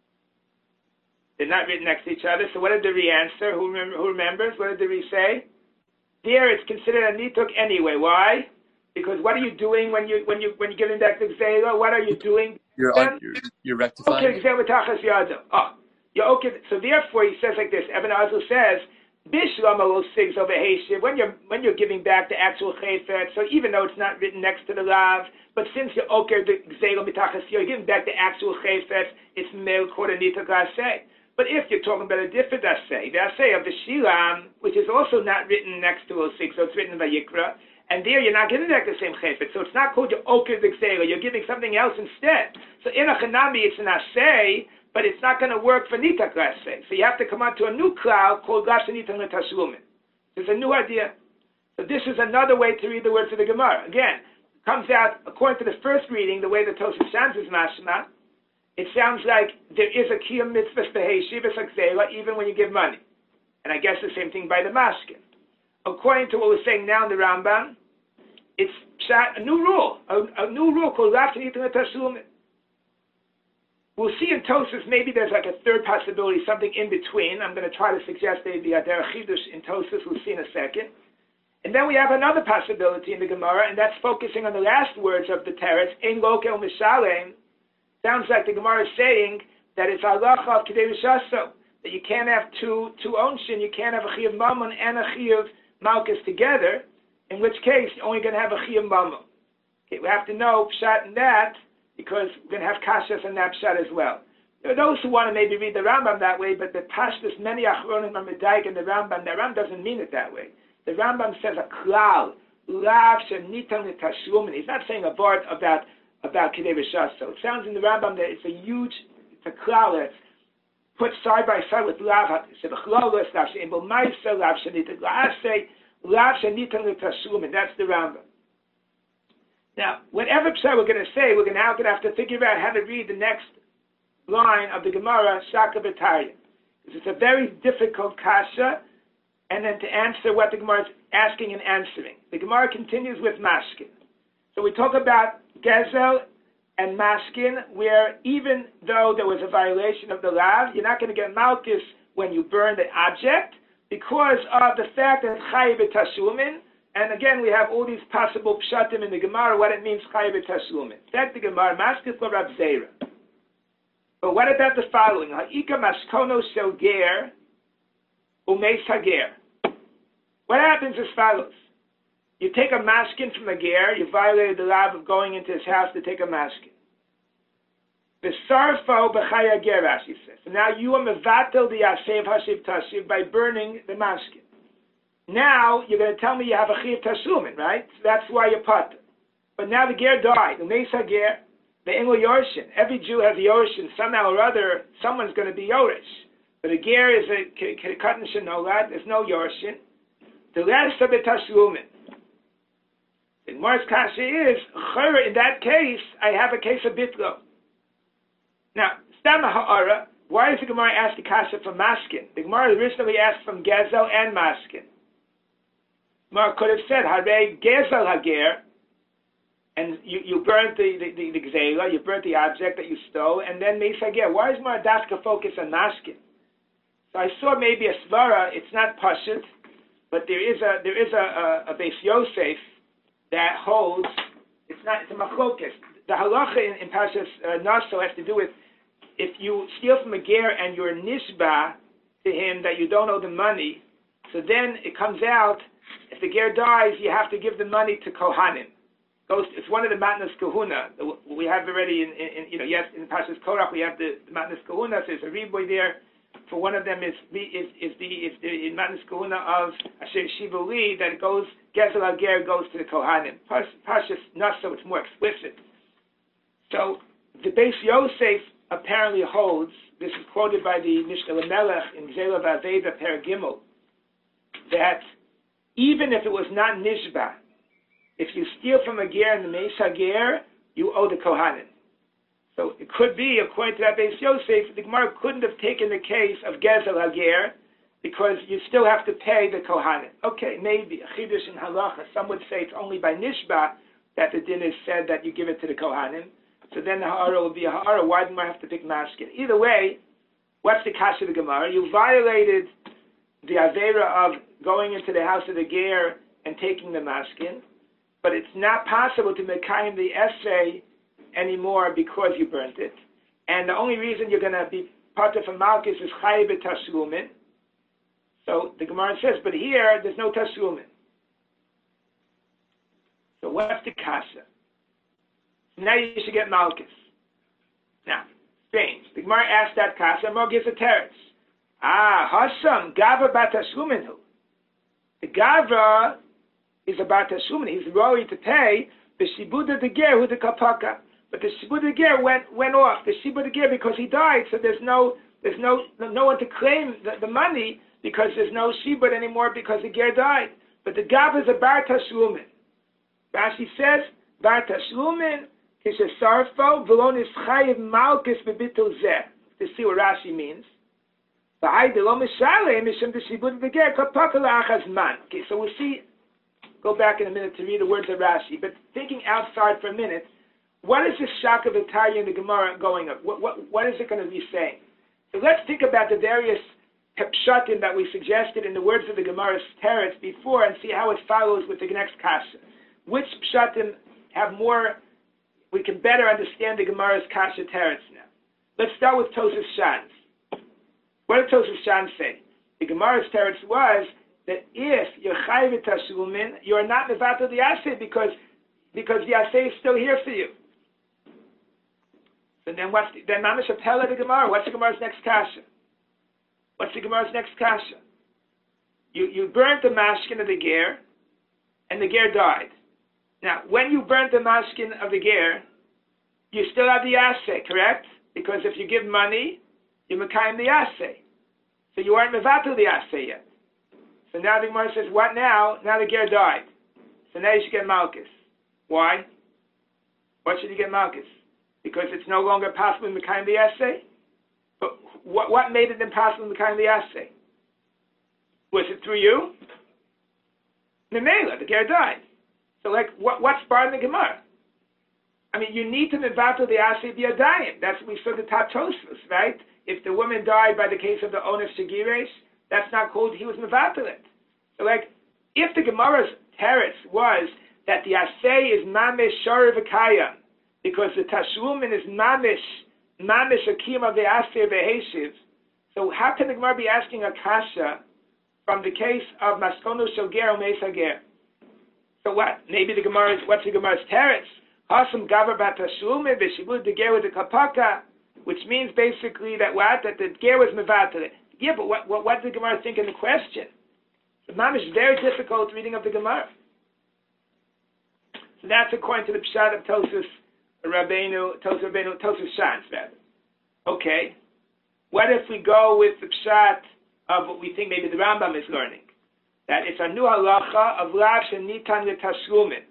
They're not written next to each other. So what did the Ri answer? Who remembers? What did the Ri say? There, it's considered a nituk anyway. Why? Because what are you doing when you're giving back the gzela? What are you doing? You're rectifying. Okay, okay. So therefore, he says like this. Eben Azul says, "Bishlam lo sigs over Heishiv." When you're giving back the actual chayfet, so even though it's not written next to the lav, but since you're okay the gzela mitachas, you're giving back the actual chayfet. It's mel kodanita gaseh. But if you're talking about a different assay, the assay of the Shilam, which is also not written next to 06, so it's written by Yikra, and there you're not giving back the same chayfet, so it's not called your Oker Vixera, you're giving something else instead. So in a Chanami it's an assay, but it's not going to work for Nitak assay. So you have to come on to a new cloud called Gash Nitak L'Tashlumin. It's a new idea. So this is another way to read the words of the Gemara. Again, it comes out, according to the first reading, the way the Tosaf Shans is mashma, it sounds like there is a kiyum mitzvah beheshiv esakzela even when you give money. And I guess the same thing by the mashkin. According to what we're saying now in the Rambam, it's a new rule called Rav Shenitan L'Tashlumin. We'll see in Tosas, maybe there's like a third possibility, something in between. I'm going to try to suggest maybe a derech chidush in Tosas. We'll see in a second. And then we have another possibility in the Gemara, and that's focusing on the last words of the teretz, Ein Lokel Mishalem. Sounds like the Gemara is saying that it's halacha of Kedei Rishaso, that you can't have two onshin, you can't have a chiyuv mammon and a chiyuv malchus together, in which case you're only going to have a chiyuv mammon. Okay, we have to know pshat in that, because we're going to have kashas and that pshat as well. There are those who want to maybe read the Rambam that way, but the pashtus, many achronim are medayik in the Rambam doesn't mean it that way. The Rambam says a klal, lav shenitan l'tashlumin. He's not saying a word about Kedei Rishaso. So it sounds in the Rambam that it's a klal that's put side by side with lav sebechlolos, lav she'en bo ma'aser, lav shenitan l'aseh, lav shenitan l'tashlumin. That's the Rambam. Now, whatever pshat we're going to say, we're now going to have to figure out how to read the next line of the Gemara, Shaka B'Tarya. It's a very difficult kasha, and then to answer what the Gemara is asking and answering. The Gemara continues with Mashkin. So we talk about gezel and maskin, where even though there was a violation of the lav, you're not going to get malchus when you burn the object because of the fact that chayiv tashumin. And again, we have all these possible pshatim in the Gemara, what it means chayiv tashumin. That's the Gemara, maskin for Rav Zera. But what about the following? Ha'ika maskono shel ger umeis hager. What happens as follows. You take a maskin from a ger, you violated the law of going into his house to take a maskin. V'sarfo b'chaya ger, Rashi says. So now you are mevatel the yasev hashiv tashiv by burning the maskin. Now you're going to tell me you have a chiv tashumin, right? So that's why you're potter. But now the ger died. Umeis hager. The Engel Yorshin. Every Jew has a Yorshin. Somehow or other, someone's going to be Yorish. But a ger is a katan shenolad. There's no Yorshin. The rest of it tashlumin. The Gemara's kasha is, in that case, I have a case of bitlo. Now, stama ha'ara, why does the Gemara ask the kasha from maskin? The Gemara originally asked from gezel and maskin. Gemara could have said, harei gezel hager, and you burnt the gzela, you burnt the object that you stole, and then meis hager. Why is Maradaska focus on maskin? So I saw maybe a svara. It's not pashut, but there is a Beis Yosef that holds. It's a machlokes. The halacha in Parshas Naso has to do with if you steal from a ger and you're nishba to him that you don't owe the money. So then it comes out if the ger dies, you have to give the money to kohanim. It's one of the matnas kahuna. We have already in Parshas Korach we have the matnas kahuna. So there's a riboy there. For one of them is the matnas kahuna of Asher Shivuli that goes gezel hager goes to the kohanim. Parshas Naso it's more explicit. So the Beis Yosef apparently holds. This is quoted by the Mishnah Lamelech in Gzela V'Aveda Per Gimel that even if it was not nishba. If you steal from a ger and the meis hager, you owe the kohanim. So it could be, according to that Beis Yosef, the Gemara couldn't have taken the case of gezel hager because you still have to pay the kohanim. Okay, maybe a chidush in halacha. Some would say it's only by nishba that the din is said that you give it to the kohanim. So then the ha'ara will be a ha'ara. Why do I have to pick maskin? Either way, what's the kasha of the Gemara? You violated the avera of going into the house of the ger and taking the maskin. But it's not possible to mekayim the essay anymore because you burnt it. And the only reason you're going to be part of a malchus is chayiv tashlumin. So the Gemara says, but here there's no tashlumin. So what's the kasha? Now you should get malchus. Now, strange. The Gemara asked that kasha, and Mo gives a teretz. Hasham gavra bat tashlumin hu. The gavra is about tashlumin. He's worried to pay the shibuda de ger who the kapaka, but the shibuda de ger went off. The shibuda de ger because he died, so there's no one to claim the money because there's no shibud anymore because the ger died. But the gav is a bar tashlumin. Rashi says bar tashlumin kishesarfo v'lo nischayev malchus bebitul zeh. To see what Rashi means. Okay, so we'll see. Go back in a minute to read the words of Rashi. But thinking outside for a minute, what is this shock of Italia in the Gemara going up? What is it going to be saying? So let's think about the various pshatim that we suggested in the words of the Gemara's teretz before and see how it follows with the next kasha. Which pshatim have more, we can better understand the Gemara's kasha teretz now. Let's start with Tosas Shans. What did Tosas Shans say? The Gemara's teretz was that if you're chayiv tashlumin, you're not mevatel the asay because the asay is still here for you. So then then mamish apela the Gemara. What's the Gemara's next kasha? What's the Gemara's next kasha? You burnt the mashkin of the ger, and the ger died. Now, when you burnt the mashkin of the ger, you still have the asay, correct? Because if you give money, you mekayim the asay. So you aren't mevatel the asay yet. So now the Gemara says, what now? Now the ger died. So now you should get malchus. Why? Why should you get malchus? Because it's no longer possible to mekayim the asay? But what made it impossible to mekayim the asay? Was it through you? Nemela, the ger died. So like, what's bar in the Gemara? I mean, you need to mevatel the asay b'yadayim. That's what we saw the top Tosfos, right? If the woman died by the case of the onus shegires, that's not called he was mevatel it. So like, if the Gemara's teretz was that the asay is mamish shari v'kayam, because the tashlumin is mamish akim of the asay v'heshiv, so how can the Gemara be asking a kasha from the case of maskonu shel ger or meisa ger? So what? Maybe the Gemara is, what's the Gemara's teretz? Hasam gavar bat tashlumin v'shibud the ger with the kapaka, which means basically that what? That the ger was mevatel. Yeah, but what did the Gemara think in the question? The mamish is very difficult reading of the Gemara. So that's according to the pshat of Tosfos Shas, rather. Okay. What if we go with the pshat of what we think maybe the Rambam is learning? That it's a new halacha of lav shenitan l'tashlumin.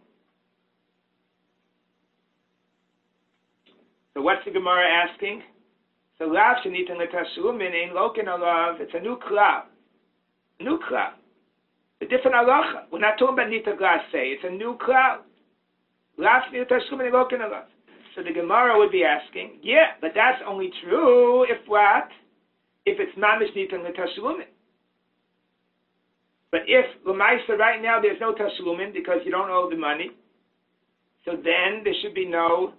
So what's the Gemara asking? So lav shenitan l'tashlumin ein loken alav. It's a new klal. New klal. A different halacha. We're not talking about nita glase. It's a new klal. Lav shenitan l'tashlumin ein loken alav. So the Gemara would be asking, yeah, but that's only true if what? If it's mamish nitan l'tashlumin. But if l'maisa right now there's no tashlumin because you don't owe the money, so then there should be malchus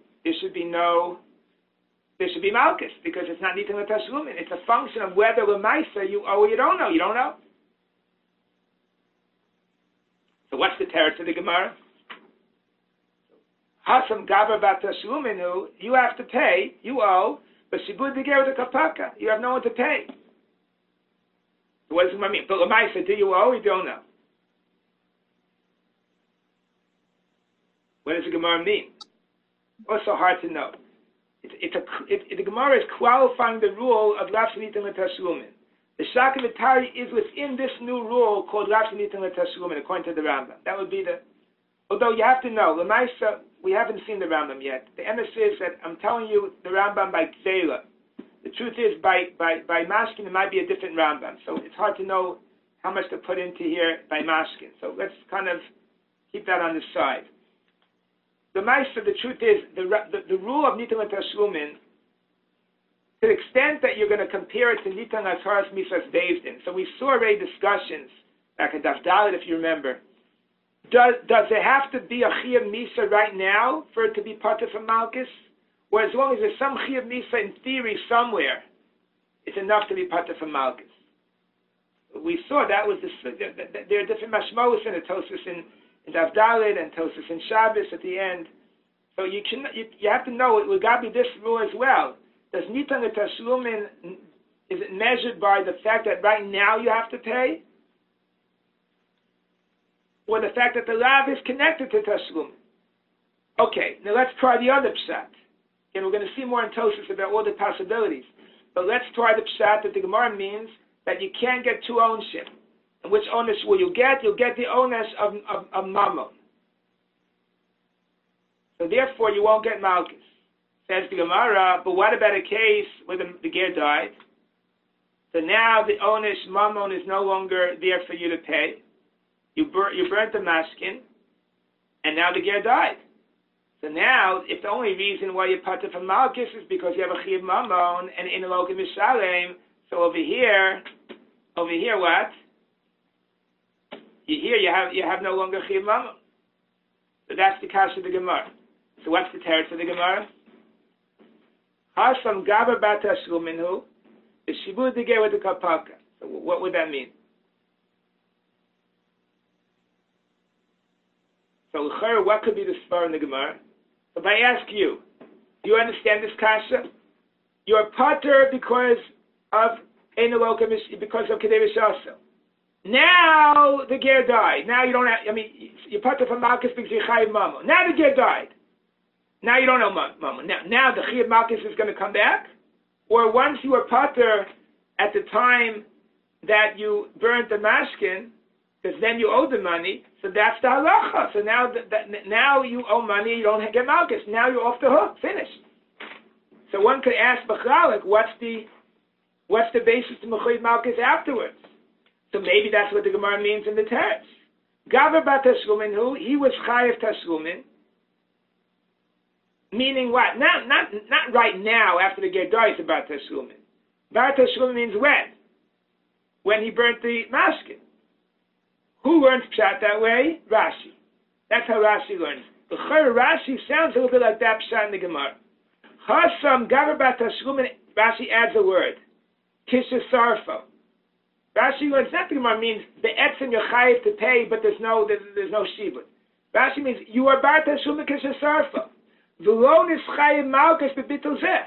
because it's not nitan l'tashlumin. It's a function of whether l'maisa you owe or you don't owe. You don't owe. So what's the teretz of the Gemara? Hasam gavar bat tashluminu, you have to pay, you owe, but shibud deger with the kapaka, you have no one to pay. So what does it mean? But l'maisa, do you owe or you don't know? What does the Gemara mean? Also hard to know. The Gemara is qualifying the rule of lav shenitan l'tashlumin. The Shaka V'Tari is within this new rule called lav shenitan l'tashlumin, according to the Rambam. That would be the. Although you have to know, l'maisa, we haven't seen the Rambam yet. The emes is that I'm telling you the Rambam by Gzela. The truth is by Mashkin it might be a different Rambam. So it's hard to know how much to put into here by Mashkin. So let's kind of keep that on the side. The Maisa, the truth is the rule of Nitan L'Tashlumin, to the extent that you're going to compare it to Nitan L'Atzaras Misas Bezdin. So we saw already discussions back at Daf Dalet, if you remember. Does there have to be a Chiyuv Misa right now for it to be Pater from Malchus? Or as long as there's some Chiyuv Misa in theory somewhere, it's enough to be Pater from Malchus? We saw that was there are different mashmos in the Tosfos in Daf Dalet and Tosfos in Shabbos at the end. So you have to know it got to be this rule as well. Does Nitan L'Tashlumin, is it measured by the fact that right now you have to pay? Or the fact that the lav is connected to Tashlum? Okay, now let's try the other pshat. And we're going to see more in Tosfos about all the possibilities. But let's try the pshat that the Gemara means that you can't get two ownership. And which onus will you get? You'll get the onus of mammon. So therefore you won't get malchus. Says the Gemara, but what about a case where the ger died? So now the onus mammon is no longer there for you to pay. You burnt the mashkin, and now the ger died. So now, if the only reason why you pater from malchus is because you have a chiyuv mammon and in elokim mishalem, so over here what? Here you have no longer chiyuv mammon. So that's the kasha of the Gemara. So what's the teretz of the Gemara? Hasam gaber bat tashluminhu, the shibud the ger with the kapaka. So what would that mean? So, what could be the spar in the Gemara? If I ask you, do you understand this kasha? You're pater because of because of Kedei V'Shasa. Now the ger died. Now you don't have, you're pater from Malchus because you're Chayiv Mammon. Now the ger died. Now you don't know Mammon. Now the Chayiv Malchus is going to come back? Or once you were pater at the time that you burnt the mashkin, because then you owe the money, so that's the halacha. So now you owe money, you don't get malchus. Now you're off the hook, finished. So one could ask B'chalek, what's the basis to mechuyev malchus afterwards? So maybe that's what the Gemara means in the teretz. Gaver bat tashlumin who he was chayiv tashlumin. Meaning what? Not right now after the ger dies about tashlumin. Bar tashlumin means when? When he burnt the mashkin. Who learns pshat that way? Rashi. That's how Rashi learns. The Rashi sounds a little bit like that pshat in the Gemara. Chasam gaver bat tashlumin. Rashi adds a word. Kishasarfo. Rashi learns that the Gemara means the etzim you're chayiv to pay, but there's no shibud. Rashi means you are bar tashlumin kishasarfo. The loan is chayiv malchus bebitul zeh.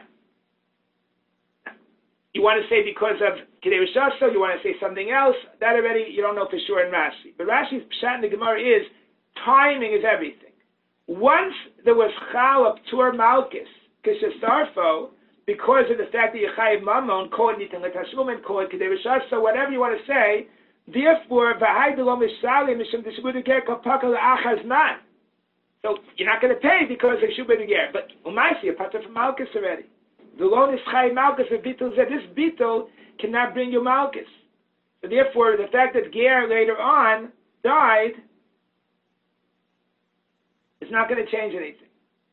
You want to say because of Kedei Rishaso, you want to say something else, that already you don't know for sure in Rashi. But Rashi's pshat in the Gemara is, timing is everything. Once there was Chal of Tur Malchus, Kishasarfo, because of the fact that Yechayiv Mamon, call it Nitin L'Tashlumin, call it Kedei Rishaso, whatever you want to say, therefore, V'hai D'lo Mishali Mishum D'Shubud Ger Kapaka L'Achaz Man. So you're not going to pay because of Shubud Ger. But Umaisi, you're part of Malchus already. The loan is Chai Malchus and Bitul said this Bitul cannot bring you Malchus. So therefore, the fact that Ger later on died is not going to change anything.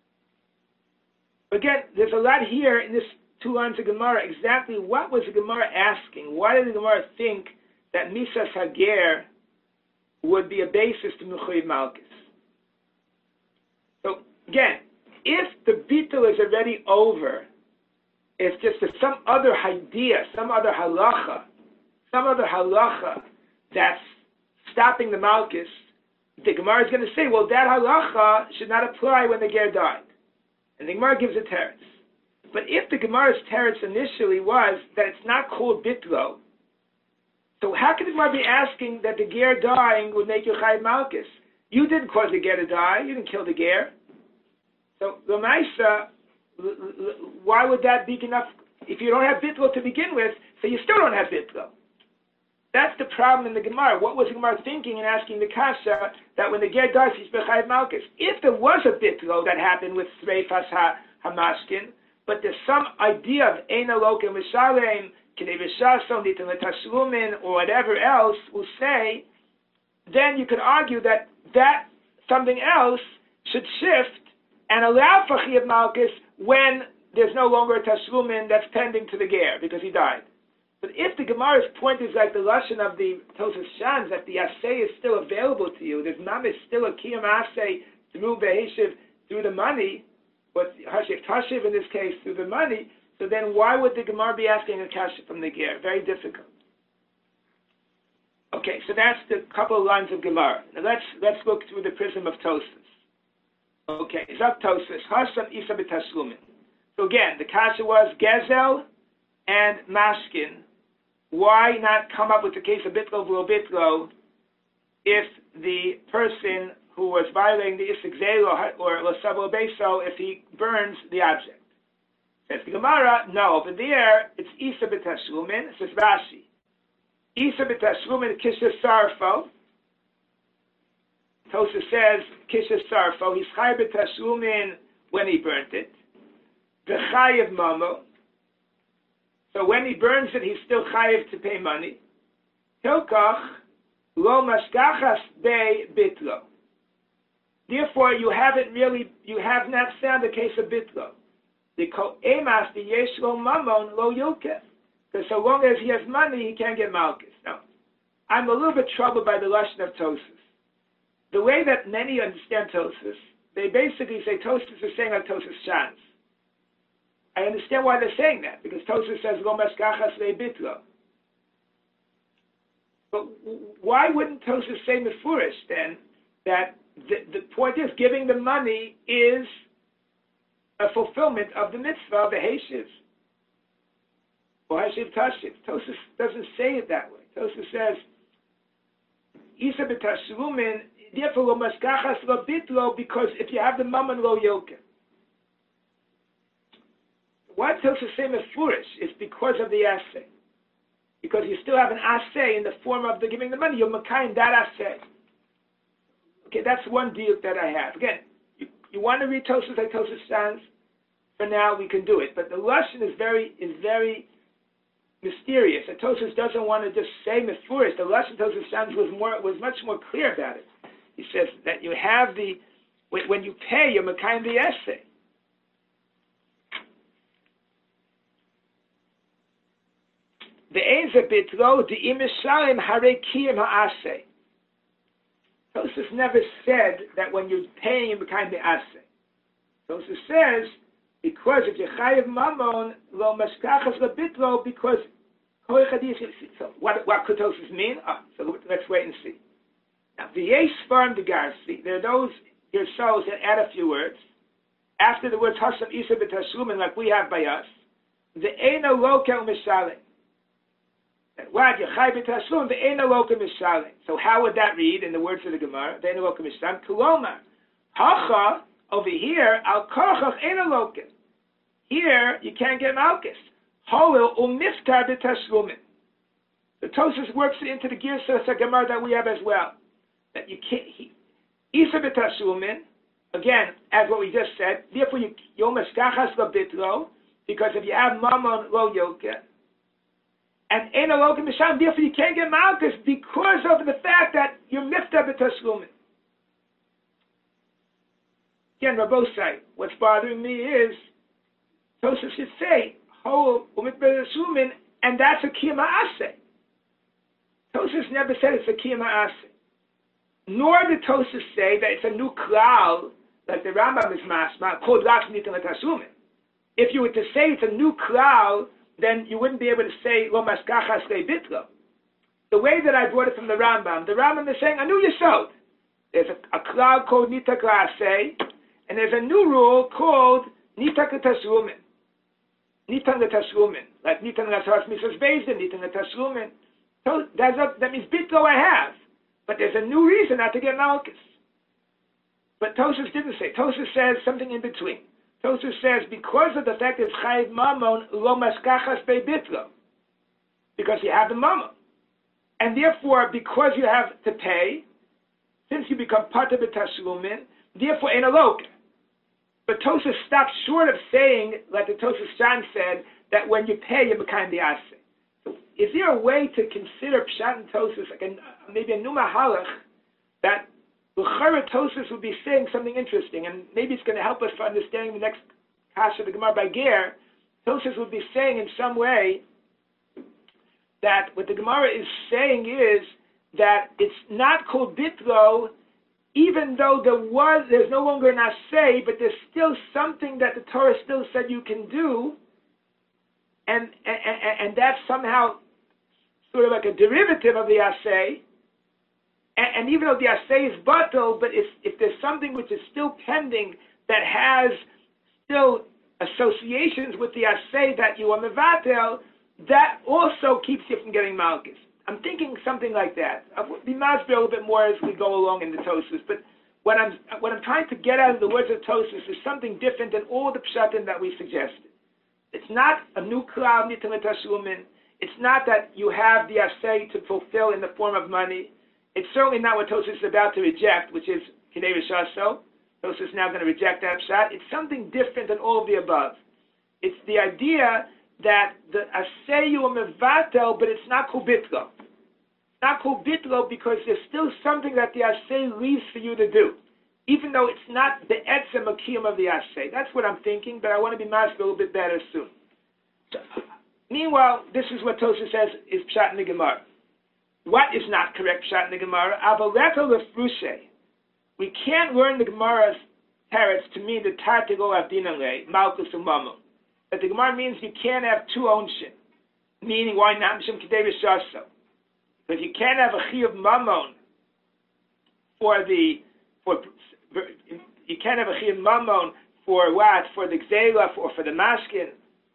Again, there's a lot here in this two lines of Gemara. Exactly what was the Gemara asking? Why did the Gemara think that Misas Hager would be a basis to Mechuyev Malchus? So again, if the Bitul is already over, if just some other idea, some other halacha that's stopping the Malchus, the Gemara is going to say, well, that halacha should not apply when the ger died. And the Gemara gives a teretz. But if the Gemara's teretz initially was that it's not called bitlo, so how can the Gemara be asking that the ger dying would make you chayiv Malchus? You didn't cause the ger to die. You didn't kill the ger. So the Maisa, why would that be enough? If you don't have bitlo to begin with, so you still don't have bitlo. That's the problem in the Gemara. What was the Gemara thinking in asking the Kasha that when the ger dies, he's bechayiv Malchus? If there was a bitlo that happened with Sreifas HaMashkin, but there's some idea of Ein Alokim Mishalem, Kedei Rishaso, Nitin L'Tashlumin, or whatever else will say, then you could argue that something else should shift and allow for Chayiv Malchus when there's no longer a Tashlumin that's pending to the ger because he died. But if the Gemara's point is like the lashon of the Tosas Shans, that the assay is still available to you, there's mamish still a kiyam assay through beheshiv, through the money, but hashiv tashiv in this case through the money, so then why would the Gemara be asking a kasha from the ger? Very difficult. Okay, so that's the couple of lines of Gemara. Now let's look through the prism of Tosas. Okay, Zak Tosas, Hasam Isa b'Tashlumin. So again, the kasha was Gezel and Mashkin. Why not come up with the case of bitlo v'lo bitlo if the person who was violating the isik zelo or l'savo beso, if he burns the object? Says the Gemara, no, over there it's Isa b'Tashlumin. It says Rashi, Isa b'Tashlumin kishes sarfo. Tosa says kishes sarfo. He's chayiv b'Tashlumin when he burnt it. V'chayiv mamo. So when he burns it, he's still chayiv to pay money. Hilkach lo mashkachas be bitlo. Therefore, you have not found the case of bitlo. The kol emas the yesh lo mamon lo yilkef. Because so long as he has money, he can't get malchus. Now, I'm a little bit troubled by the lashon of Tosas. The way that many understand Tosas, they basically say Tosas is saying like Tosas Shans. I understand why they're saying that, because Tosas says lo maskachas ve'bitlo. But why wouldn't Tosas say mefurish then that the point is giving the money is a fulfillment of the mitzvah of the Heshiv or Heshiv Tashiv? Tosas doesn't say it that way. Tosas says Isa b'Tashlumin, therefore lo maskachas lo bitlo, because if you have the mammon lo yilken. Why Tosas say mefurish? It's because of the assay. Because you still have an assay in the form of the giving the money. You're makayim that assay. Okay, that's one deal that I have. Again, you want to read Tosas like Tosas stands? For now, we can do it. But the lashon is very mysterious. And Tosas doesn't want to just say mefurish. The lashon Tosas stands was much more clear about it. He says that you have when you pay, you're Mekayim the essay. The Ein Zabitlo, the Imishalim Hare Kiyim Ha'aseh. Tosfos never said that when you're paying, you're Mekayim the essay. Tosfos says, because if you're Chayiv Mamon, Lo Maskachas Labitlo, because so what could Tosfos mean? So let's wait and see. Now, V'yesh Sfarim Degarsi, there are those yourselves that add a few words. After the words Hasam Isa B'Tashlumin, like we have by us, the Eino Lokel Mishalim. What Yechai B'Tashlumin, the Eino Lokel Mishalim. So how would that read in the words of the Gemara? The Eino Lokel Mishalim. Kulomar. Hacha, over here, Al Korchach Eino Lokel. Here, you can't get Malchus. Holil Umiftar B'Tashlumin. The Tosfos works it into the Girsas Gemara that we have as well. That you can't, Isa B'Tashlumin, again, as what we just said, therefore you Yomaskachas Lo Bitlo, because if you have Mammon Lo Yoke, and Eino Lokel Misham, therefore you can't get Malchus because of the fact that you're Miftar B'Tashlumin. Again, Rabbosai, what's bothering me is, Tosfos should say, Holil Umiftar B'Tashlumin, and that's a Kiyam Ha'aseh. Tosfos never said it's a Kiyam Ha'aseh. Nor did Tosfos say that it's a new klal, like the Rambam is masma, called Rak Nitin L'Tashlumin. If you were to say it's a new klal, then you wouldn't be able to say Lo Maskachas Le'Bitlo. The way that I brought it from the Rambam is saying a new Yesod. There's a klal called Nitak L'Aseh, and there's a new rule called Nitak L'Tashlumin. Nitan L'Tashlumin. Like Nitan L'Tashlumin, Mrs. Bezdin, Nitan L'Tashlumin. So that means Bitlo I have. But there's a new reason not to get Malchus. But Tosfos didn't say. Tosfos says something in between. Tosfos says because of the fact that it's Chayiv Mamon Lo Maskachas Be'Bitlo, because you have the Mamon, and therefore because you have to pay, since you become Pater B'Tashlumin, therefore Ein Alok. But Tosfos stopped short of saying, like the Tosfos Shan said, that when you pay, you're Mekayim the Aseh. Is there a way to consider Pshat and Tosfos, like maybe a new mahalach, that L'chara Tosfos would be saying something interesting, and maybe it's going to help us for understanding the next Kasha of the Gemara by Ger. Tosfos would be saying in some way that what the Gemara is saying is that it's not called Bitlo, even though there's no longer an Aseh, but there's still something that the Torah still said you can do, and that's somehow sort of like a derivative of the Aseh, and even though the Aseh is batal, but if there's something which is still pending that has still associations with the Aseh that you are mevatel, that also keeps you from getting Malchus. I'm thinking something like that. I'll be masbir a little bit more as we go along in the Tosfos, but what I'm trying to get out of the words of Tosfos is something different than all the pshatim that we suggested. It's not a new klal nitin l'tashlumin. It's not that you have the asay to fulfill in the form of money. It's certainly not what Tosfos is about to reject, which is Kidei Rishaso. Tosfos is now going to reject that pshat. It's something different than all of the above. It's the idea that the asay you are mevatel, but it's not kol bitlo. It's not kol bitlo because there's still something that the asay leaves for you to do, even though it's not the etzem akiyum of the asay. That's what I'm thinking, but I want to be masked a little bit better soon. So, meanwhile, this is what Tosfos says is pshat in the Gemara. What is not correct pshat in the Gemara? Avaleto lefrushe. We can't learn the Gemara's teretz to mean the tartigo avdinale, malchus and mammon. That the Gemara means you can't have two ownership. Meaning, why not? Mishum kidei v'shaso. Because you can't have a chi of mammon you can't have a chi of mammon for what? For the gzela, or for the maskin.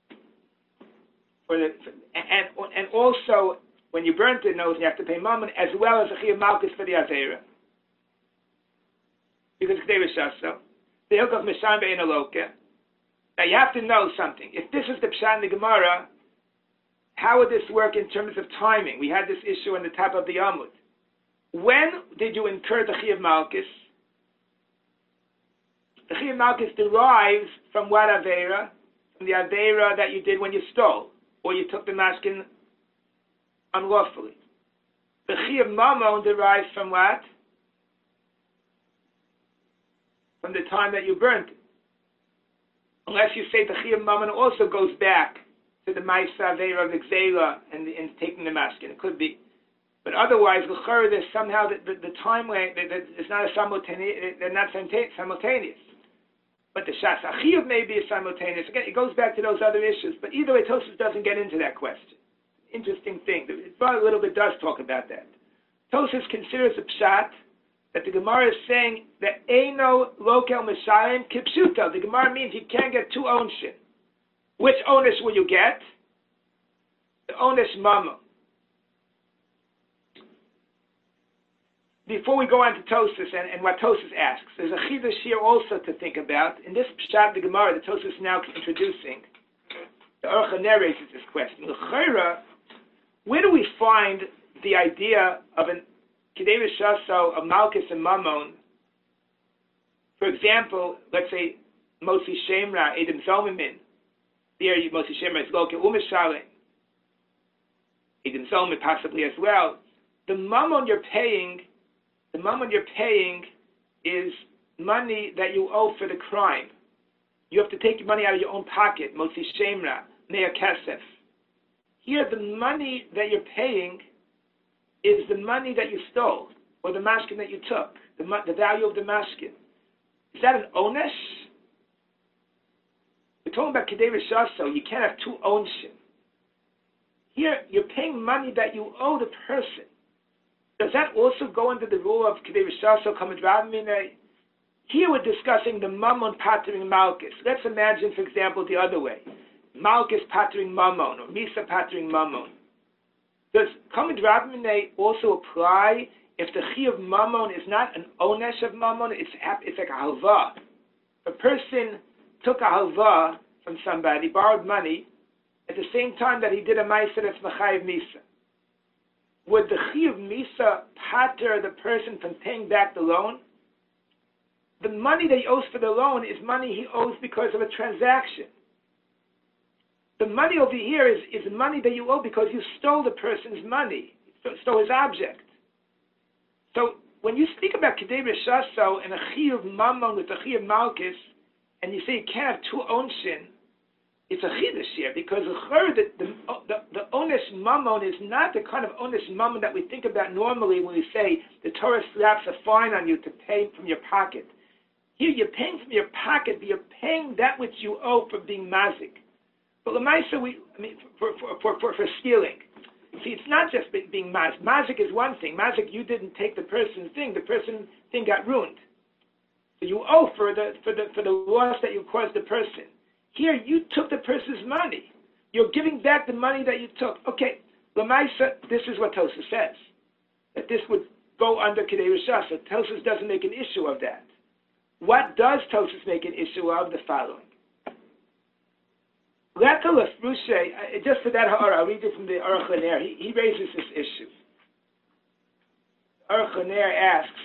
And also, when you burnt the nose, you have to pay mammon, as well as a chi of malchus for the avera. Because kidei v'shaso. The hilk of Mishan be'en aloka. Now you have to know something. If this is the pshat in the Gemara, how would this work in terms of timing? We had this issue on the top of the Amud. When did you incur the Chi of Malchus? The Chi of Malchus derives from what Aveira? From the Aveira that you did when you stole, or you took the maskin unlawfully. The Chi of Mammon derives from what? from the time that you burnt it. Unless you say the Chiyuv Mammon also goes back to the Ma'isa Aveira of the Gzeila and taking the maskin. It could be. But otherwise, l'chara, there's somehow the time length is not a simultaneous. They're not simultaneous. But the Shas HaChiyuv may be simultaneous. Again, it goes back to those other issues. But either way, Tosfos doesn't get into that question. Interesting thing. The Bar a little bit does talk about that. Tosfos considers a pshat that the Gemara is saying that Eino Lokel Meshayim Kipshuto. The Gemara means you can't get two ownership. Which onus will you get? The onus Mammon. Before we go on to Tosfos and what Tosfos asks, there's a chidush here also to think about. In this pshat the Gemara, the Tosfos is now introducing, the Aruch HaNer raises this question. L'chayra, where do we find the idea of an Kedei Rishaso of Malchus and Mammon? For example, let's say Motzi Shemra, Edom Zomimin. There, Motzi Shemra is Loke Umeshalem. Edom Zomimin possibly as well. The Mammon you're paying is money that you owe for the crime. You have to take your money out of your own pocket. Motzi Shemra, Mea Kesef. Here, the money that you're paying is the money that you stole, or the maskin that you took, the value of the maskin. Is that an onesh? We're talking about Kedei Rishaso. You can't have two ownership. Here, you're paying money that you owe the person. Does that also go under the rule of Kedei Rishaso, Kamad Ravmine? Here we're discussing the Mammon patering Malchus. Let's imagine, for example, the other way. Malchus patering Mammon, or Misa patering Mammon. Does Kamad Ravmine also apply if the Chiyuv Mammon is not an onesh of Mammon? It's like a halva. A person took a halva from somebody, borrowed money, at the same time that he did a Ma'aser that's Machayev Misa. Would the Chiyuv Misa pater the person from paying back the loan? The money that he owes for the loan is money he owes because of a transaction. The money over here is money that you owe because you stole the person's money, stole his object. So when you speak about Kedei Rishaso and a Chiyuv Mammon with a Chiyuv Malchus, and you say you can't have two ownshin, it's a chidush here because the onus mammon is not the kind of onus mammon that we think about normally when we say the Torah slaps a fine on you to pay from your pocket. Here you're paying from your pocket, but you're paying that which you owe for being mazik. But l'maisa, for stealing. See, it's not just being mazik. Mazik is one thing. Mazik, you didn't take the person's thing. The person's thing got ruined. So you owe for the loss that you caused the person. Here, you took the person's money. You're giving back the money that you took. Okay, l'maisa, this is what Tosfos says, that this would go under Kedei Rishaso. Tosfos doesn't make an issue of that. What does Tosfos make an issue of? The following. Just for that ha'ara, I'll read it from the Aruch HaNer. He raises this issue. Aruch HaNer asks,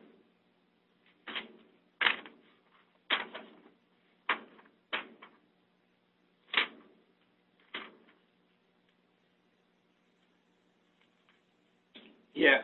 yeah.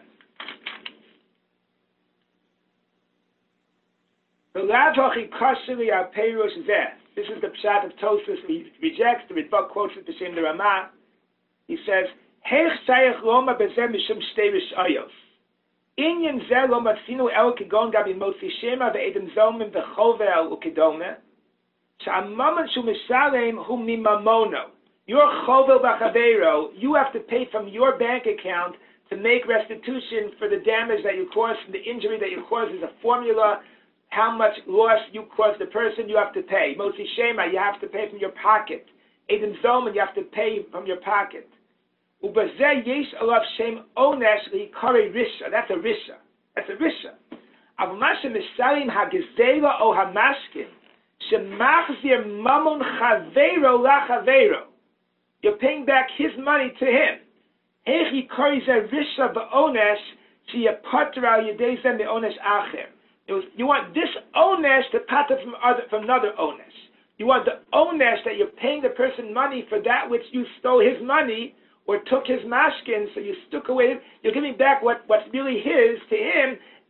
This is the pshat of Tosfos. He rejects the Ritva quotes it B'Shem the Ramah. He says, "Heich sayich loma bezeh mishum shtei rishayos. Inyan zeh lo matzinu el kigon gabi motzi shema ve'edem zomim v'chovel ukedome. Sha'amaman shu mishalem hu mimamono. Your chovel v'chaveiro, you have to pay from your bank account to make restitution for the damage that you caused, from the injury that you caused. Is a formula. How much loss you caused the person, you have to pay. Motzi Shema, you have to pay from your pocket. Edom Zoman, you have to pay from your pocket. Ubazeh yesh alav shem onesh li'ikare risha. That's a risha. Avamashe misalim hagezela o hamashkin shemachzir mamon chaveiro la chaveiro. You're paying back his money to him. Heich yikare zeh risha ba'onesh she'yapater al yedei zeh me'onesh acher. You want this onesh to pater from another onesh. You want the onesh that you're paying the person money for that which you stole his money or took his mashkin, so you took away. You're giving back what's really his to him,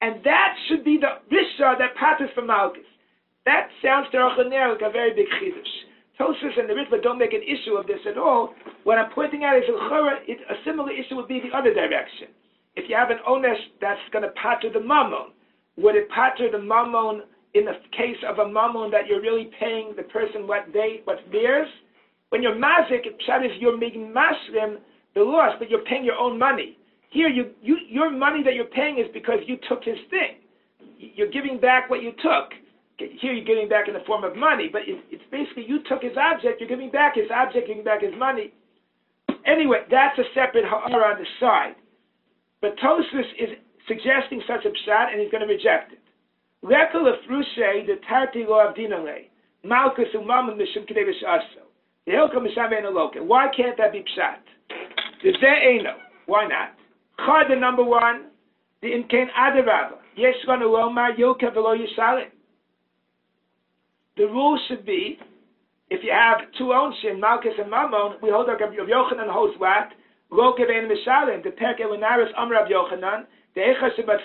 And that should be the Risha that passes for Malkus. That sounds to Aruch LaNer like a very big chidush. Tosfos and the Ritva don't make an issue of this at all. What I'm pointing out is a similar issue would be the other direction. If you have an onesh that's going to pater the mammon, would it pater the mammon in the case of a mammon that you're really paying the person what's theirs? When you're mazik, pshat is you're making mashrim the loss, but you're paying your own money. Here, your money that you're paying is because you took his thing. You're giving back what you took. Here, you're giving back in the form of money, but it's basically you took his object, you're giving back his object, you're giving back his money. Anyway, that's a separate ha'ara on the side. But Tosfos is suggesting such a pshat, and he's going to reject it. Lekal afrushe the tarti lo avdinale malchus umammon mishum kedei v'shaso the hilka misham ve'en aloka. Why can't that be pshat? The ze'eno. Why not? Chad, the number one, the inkein adarava yesh lanu lomar yoka v'lo yishalim. The rule should be, if you have two ownshin, malchus and mammon, we hold like Rav Yochanan holds what? Lo kevein mishalim. The perk elinaris amar Rav Yochanan. Remember the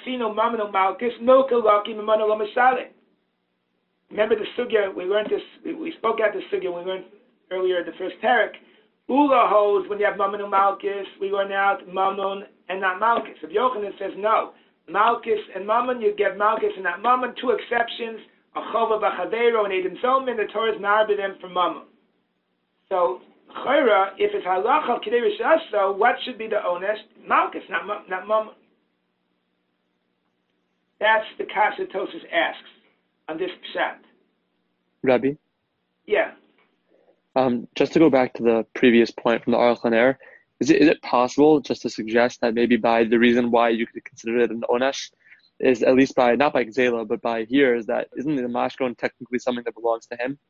sugya, we learned this, we spoke at the sugya, we learned earlier the first parak. Ula holds when you have mammon and malchus, we learn out mammon and not malchus. If Yochanan says no, malchus and mammon, you get malchus and not mammon, two exceptions, a chova b'chadeiro and edim zomin, the Torah is narbe them for mammon. So, chayra, if it's halach of kedei rishasa, what should be the onesh? Malchus, not mammon. That's the kasha Tosfos asks on this pshat. Rabbi? Yeah. Just to go back to the previous point from the Aruch LaNer, is it possible just to suggest that maybe by the reason why you could consider it an onesh is at least by, not by Gzela, but by here, is that isn't the mashkon technically something that belongs to him?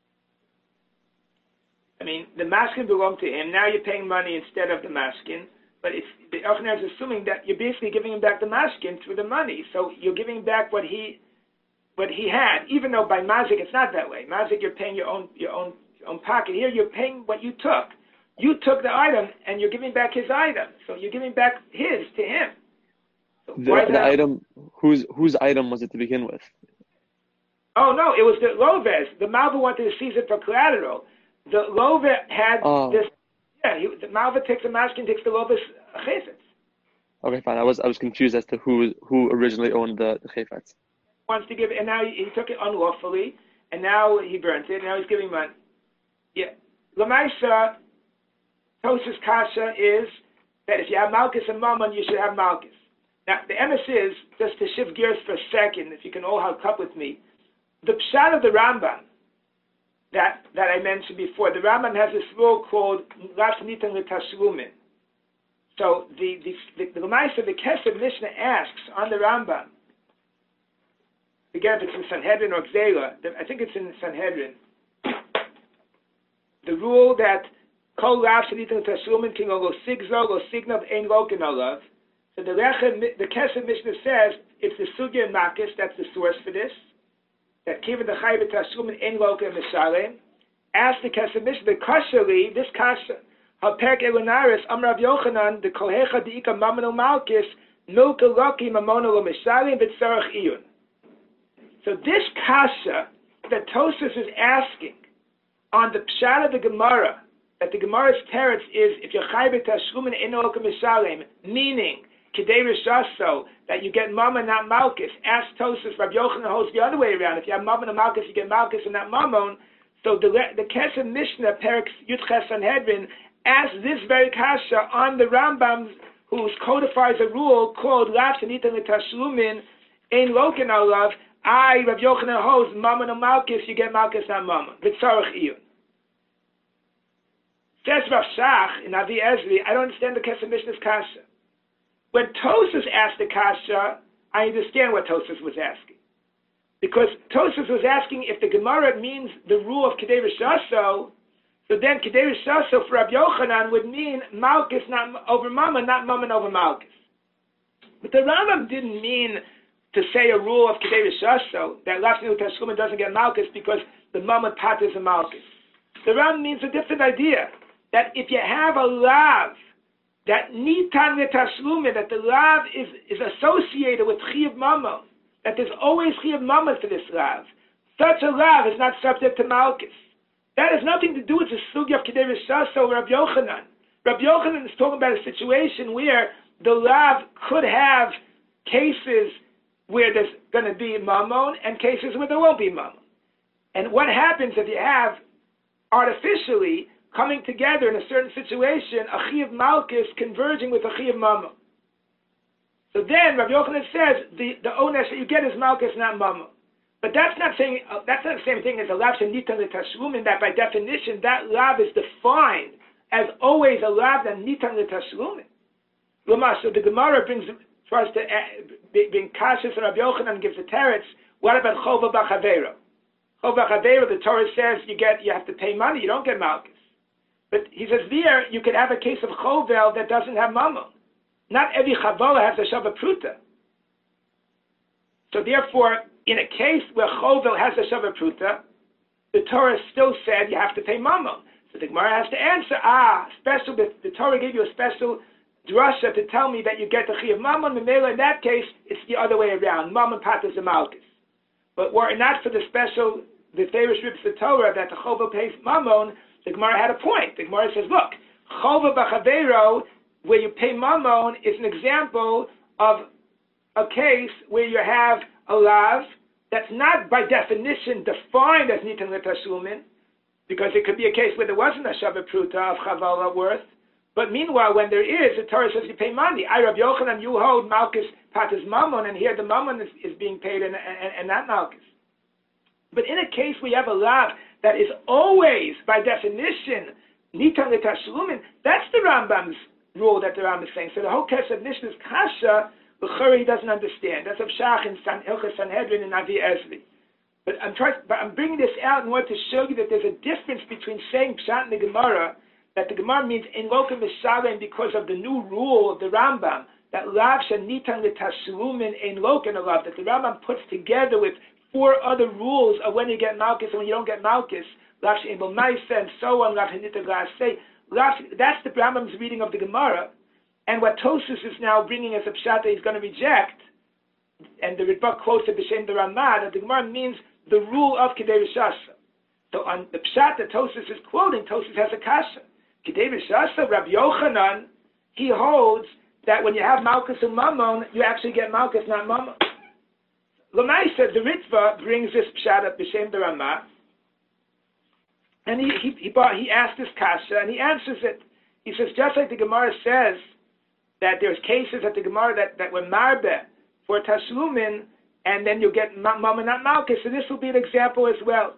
I mean, the mashkin belonged to him. Now you're paying money instead of the mashkin. But the Aruch LaNer is assuming that you're basically giving him back the mashkin through the money. So you're giving back what he had, even though by mazik it's not that way. Mazik, you're paying your own pocket. Here you're paying what you took. You took the item and you're giving back his item. So you're giving back his to him. So the item, whose item was it to begin with? Oh no, it was the Loves. The Malva wanted to seize it for collateral. The Love had this. Yeah, the Malva takes the mashkin, takes the Loves chayfetz. Okay, fine. I was confused as to who originally owned the chayfetz. Wants to give, and now he took it unlawfully, and now he burnt it. And now he's giving money. Yeah, Lamaisa, Tosfos kasha is that if you have malchus and mammon, you should have malchus. Now the emes is, just to shift gears for a second, if you can all hook up with me, the pshat of the Rambam that I mentioned before. The Rambam has this rule called Lav Nitan L'Tashlumin. So the Lamaisa, the Kesef Mishnah asks on the Rambam, again, if it's in Sanhedrin or Gzela, I think it's in Sanhedrin, the rule that Kol Lav Nitan L'Tashlumin King Lo Sigzo Lo Signav Ein Loken Olav. So the Kesef Mishnah says it's the Sugya and Makis, that's the source for this. That given the Chai B'Tashlumin Ein Loken Mishalem. Ask the Kesef Mishnah, the Kashali, this Kasha, HaPerk Elunaris, Amrav Yochanan, the Kohecha Diika Mamonu Malkis, Milka Loki Mamono Lo Mishalem B'Tzarech Iyun. So this Kasha that Tosfos is asking on the Pshat of the Gemara, that the Gemara's teretz is if you're Chai B'Tashlumin Ein Loken Mishalem, meaning Kedei Rishaso, that you get Mammon, not Malchus. Ask Tosfos, Rabbi Yochanan holds the other way around. If you have Mammon and Malchus, you get Malchus and not Mammon. So the Kesef Mishnah, Perek Yudches Sanhedrin, asks this very kasha on the Rambam, who codifies a rule called Lav Shenitan L'Tashlumin Ein Loken Olav. Rabbi Yochanan holds Mammon and Malchus, you get Malchus, not Mammon. B'Tzarech Iyun. Says Rav Shach in Avi Ezri, I don't understand the Kesef Mishnah's kasha. When Tosfos asked the kasha, I understand what Tosfos was asking. Because Tosfos was asking if the Gemara means the rule of Kedei Rishaso, so then Kedei Rishaso for Rabbi Yochanan would mean Malchus not over Mammon, not Mammon over Malchus. But the Rambam didn't mean to say a rule of Kedei Rishaso, that Lashni Utashkuman doesn't get Malchus because the Mammon patters a Malchus. The Rambam means a different idea, that if you have a lav that nitan letashlumin, that the lav is associated with chiyuv mamon, that there's always chiyuv mamon for this lav. Such a lav is not subject to malchus. That has nothing to do with the sugya of Kedei Rishasa or Rabbi Yochanan. Rabbi Yochanan is talking about a situation where the lav could have cases where there's going to be mammon and cases where there won't be mammon. And what happens if you have artificially coming together in a certain situation, a chiyuv malchus converging with a chiyuv mammon? So then Rabbi Yochanan says the onesh that you get is malchus, not mammon. But that's not the same thing as a lav shenitan l'tashlumin, that by definition that lav is defined as always a lav that nitan l'tashlumin. So the Gemara tries to bring kashas, and Rabbi Yochanan gives the teretz. What about chova b'chavero? Chova b'chavero, the Torah says you have to pay money, you don't get malchus. But he says there you could have a case of chovel that doesn't have mammon. Not every chavola has a shava pruta. So therefore, in a case where chovel has a shava pruta, the Torah still said you have to pay mammon. So the Gemara has to answer, the Torah gave you a special drasha to tell me that you get the chiyuv mammon. Memela, in that case, it's the other way around. Mammon patas and malchus. But were it not for the special, the Ferish rips the Torah that the chovel pays mammon, the Gemara had a point. The Gemara says, look, chovel b'chavero, where you pay mammon, is an example of a case where you have a lav that's not by definition defined as nitan l'tashlumin, because it could be a case where there wasn't a shava pruta of chavala worth. But meanwhile, when there is, the Torah says you pay money. I, Rabbi Yochanan, you hold malchus patas mammon, and here the mammon is being paid and not malchus. But in a case where you have a lav that is always, by definition, nitan l'tashlumin, that's the Rambam's rule that the Rambam is saying. So the whole case of Mishnah's kasha, l'chari, he doesn't understand. That's of Shach in Hilchos Sanhedrin and Avi Ezri. But I'm bringing this out in order to show you that there's a difference between saying pshat in the Gemara, that the Gemara means in lokem misalem because of the new rule of the Rambam, that lav shenitan l'tashlumin ein loken alav, that the Rambam puts together with 4 other rules of when you get malchus and when you don't get malchus, lav she'en bo ma'aseh and so on, lav henita gla'aseh. That's the Rambam's reading of the Gemara, and what Tosfos is now bringing as a pshat that he's going to reject, and the Ritva quotes it b'shem the Ramah, that the Gemara means the rule of Kedei Rishasa. So on the pshat that Tosfos is quoting, Tosfos has a kasha. Kedei Rishasa, Rabbi Yochanan, he holds that when you have malchus and mammon, you actually get malchus, not mammon. L'maisa, the Ritva brings this pshat up b'shem the Ramah, and he asked this kasha, and he answers it. He says, just like the Gemara says that there's cases at the Gemara that were marbe for tashlumin, and then you get mammon, not malchus, so this will be an example as well.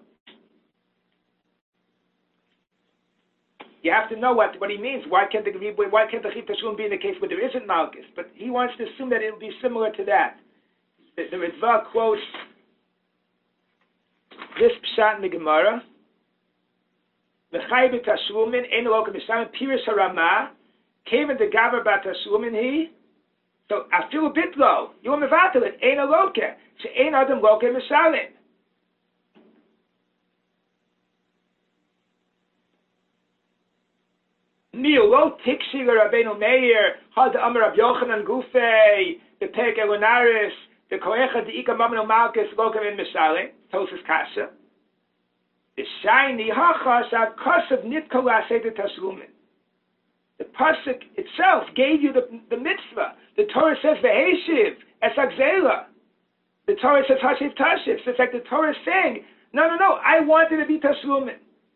You have to know what he means. Why can't the chiv tashlumin be in the case where there isn't malchus? But he wants to assume that it will be similar to that. The Ritva quotes this pshat in the Gemara. V'chai b'tashlumin ein lokem b'shamim pirish harama kaven de gaber b'tashlumin he. So afilu bitlo you mevatel it ein loke she'ein adam loke mishalim. Mil lo tikshi Rabbeinu Meir had the Amar Rav Yochanan Gufei the Perek Elonaris the Koecha the Ika Mamnu Malchus lokem in mishalim Tosfos kasha. The shiny hachas are kasav nitkola seder tashlumin. The pasuk itself gave you the mitzvah. The Torah says v'heshiv esagzela. The Torah says hashiv tashiv. So it's like the Torah is saying, no, I wanted to be tashlumin.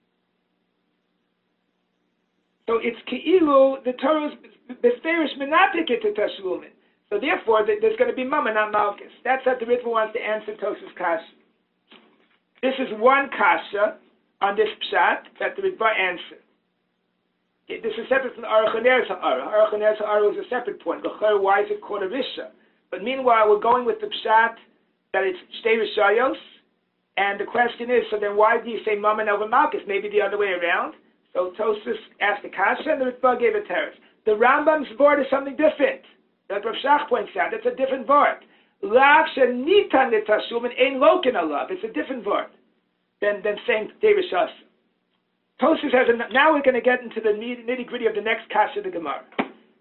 So it's keilu, the Torah is beferish menatik to tashlumin. So therefore, there's going to be mammon, not malchus. That's what the Ritva wants to answer Tosfos kasha. This is one kasha on this pshat that the Ritva answered. Okay, this is separate from the Aruch HaNer Ha'ara. Aruch HaNer Ha'ara is a separate point. Why is it called a Risha? But meanwhile, we're going with the pshat that it's Shtei Rishayos, and the question is, so then why do you say mammon over malchus? Maybe the other way around. So Tosfos asked the kasha, and the Ritva gave a teretz. The Rambam's vort is something different. Like Rav Shach points out, it's a different vort. Lav shenitan l'tashlumin ein loken alav. It's a different vort than saying Kedei Rishasa. Tosfos has now we're going to get into the nitty gritty of the next kasha of the Gemara.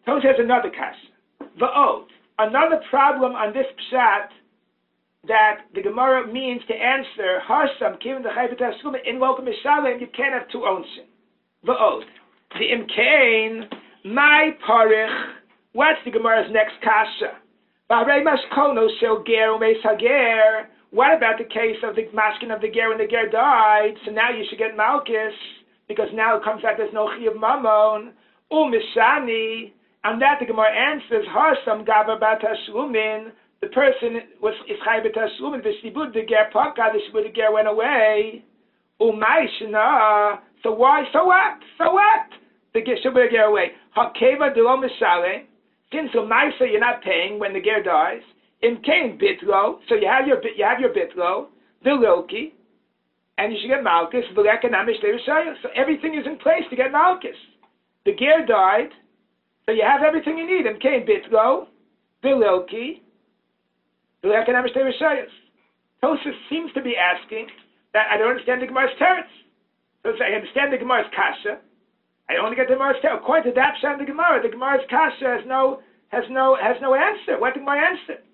Tosfos has another kasha. Va'od. Another problem on this pshat that the Gemara means to answer, Harsam, Kivin the Chayv Tashlum, in Welcome Mishalem, you can't have two onsin. Va'od. The Imkain, my parich, what's the Gemara's next kasha? Ba'arei mashkono shel ger umeis hager. What about the case of the mashkin of the ger when the ger died? So now you should get malchus, because now it comes out there's no chi of mammon. Umishani, and that the Gemara answers, Harsam gavar bat hashlumin, the person was ischai bat hashlumin, v'shibud the ger paka, the shibud the ger went away. Umayshna, so why? So what? So what? The shibud the ger away. Hakeva de lo mishale, since Umaysa you're not paying when the ger dies. In Cain bitlo, so you have your bitlo, vililki, and you should get malchus, v'lekanamish le'rishayos. So everything is in place to get malchus. The ger died, so you have everything you need. In Cain bitlo, vililki, v'lekanamish le'rishayos. Tosfos seems to be asking that I don't understand the Gemara's teretz. So I understand the Gemara's kasha. I only get the Gemara's teretz. According to that pshat of the Gemara's kasha has no answer. What did the Gemara answer?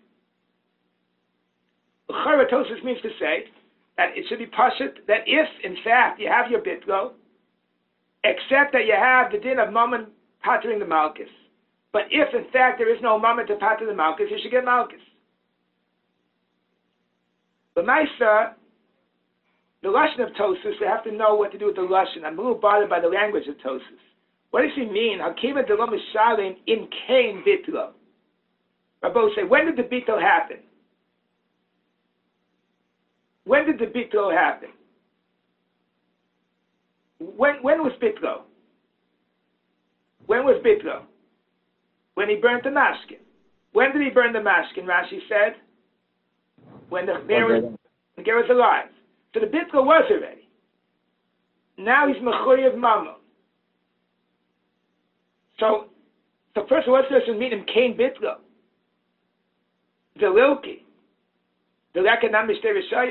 Tosfos means to say that it should be pashut that if, in fact, you have your bitlo, except that you have the din of mammon pattering the malchus, but if, in fact, there is no mammon to patter the malchus, you should get malchus. The Maisa, the lashon of Tosfos, we have to know what to do with the lashon. I'm a little bothered by the language of Tosfos. What does he mean? Hakima de lo mishalim in kain bitlo. Rabbi say, when did the bitlo happen? When did the bitlo happen? When was bitlo? When was bitlo? When he burnt the mashkin. When did he burn the mashkin? Rashi said, when the ger was alive. So the bitlo was already. Now he's mechuyev mammon. So first of all, what does it mean in kain bitlo? The lilki. The lekanam mishtei rishayos.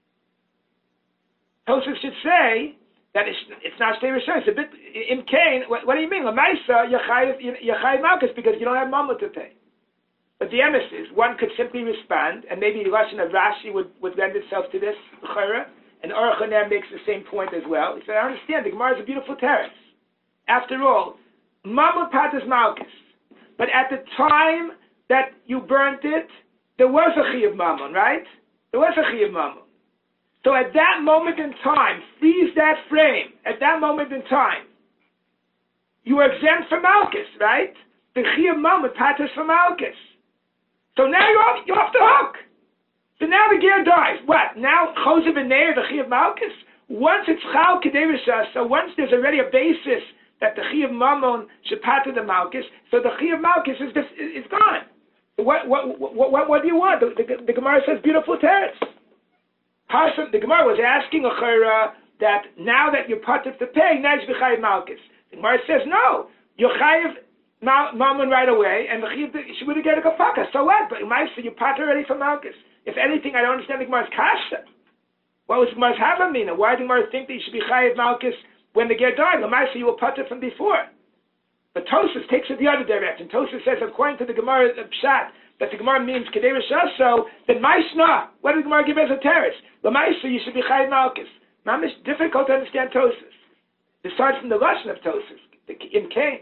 Tosfos should say that it's not shtei rishayos. It's a bit in kain. What do you mean? L'maisa yachayev malchus because you don't have mammon to pay. But the emes is one could simply respond, and maybe the lashon of Rashi would lend itself to this. And Aruch HaNer makes the same point as well. He said, I understand the Gemara is a beautiful teretz. After all, mammon patters malchus, but at the time that you burnt it, there was a chi of mammon, right? There was a chi of mammon. So at that moment in time, freeze that frame. At that moment in time, you are exempt from malchus, right? The chi of mammon patters from malchus. So now you're off the hook. So now the ger dies. What? Now chosev and neir the chi of malchus. Once it's chal kedei rishas, so once there's already a basis that the chi of mammon should patter the malchus, so the chi of malchus is gone. What do you want? The Gemara says beautiful teretz. The Gemara was asking a chayra that now that you're part of the pay, now you chayiv malchus. The Gemara says no, you're chayiv mammon right away, and she would get a kapaka. So what? But you part already from malchus. If anything, I don't understand the Gemara's kasha. What was the Gemara's havamina? Why did the Gemara think that you should be chayiv malchus when the ger died? You were part from before. But Tosfos takes it the other direction. Tosfos says, according to the Gemara pshat, that the Gemara means kedei rishasa, then maishna. What did the Gemara give as a teretz? L'maisa, you should be chayiv malchus. Now it's difficult to understand Tosfos. Besides from the lashon of Tosfos, in Cain.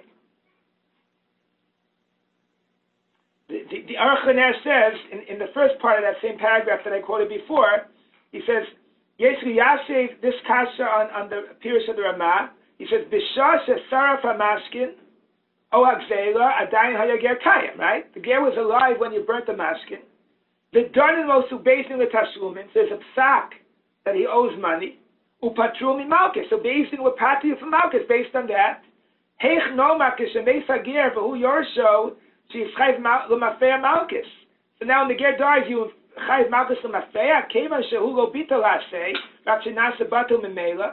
The Aruch HaNer says, in the first part of that same paragraph that I quoted before, he says, Yesri Yasev, this kasha on the Pirush of the Ramah, he says, B'shah saraf ha-mashkin, o ha'gzeila, adayin hayager kayim, right? The ger was alive when you burnt the mashkin. The darnin losu beisin l'tashlumin, there's a psak that he owes money, upatru mi malchus, so beisin will pati you for malchus based on that. Heich no malchus, shemeis hager, v'hu yorsho, she's chayv l'mafea malchus. So now when the ger dies, you chayv malchus l'mafea, kevan shehu lo bital aseh, rak shenasa batu memela.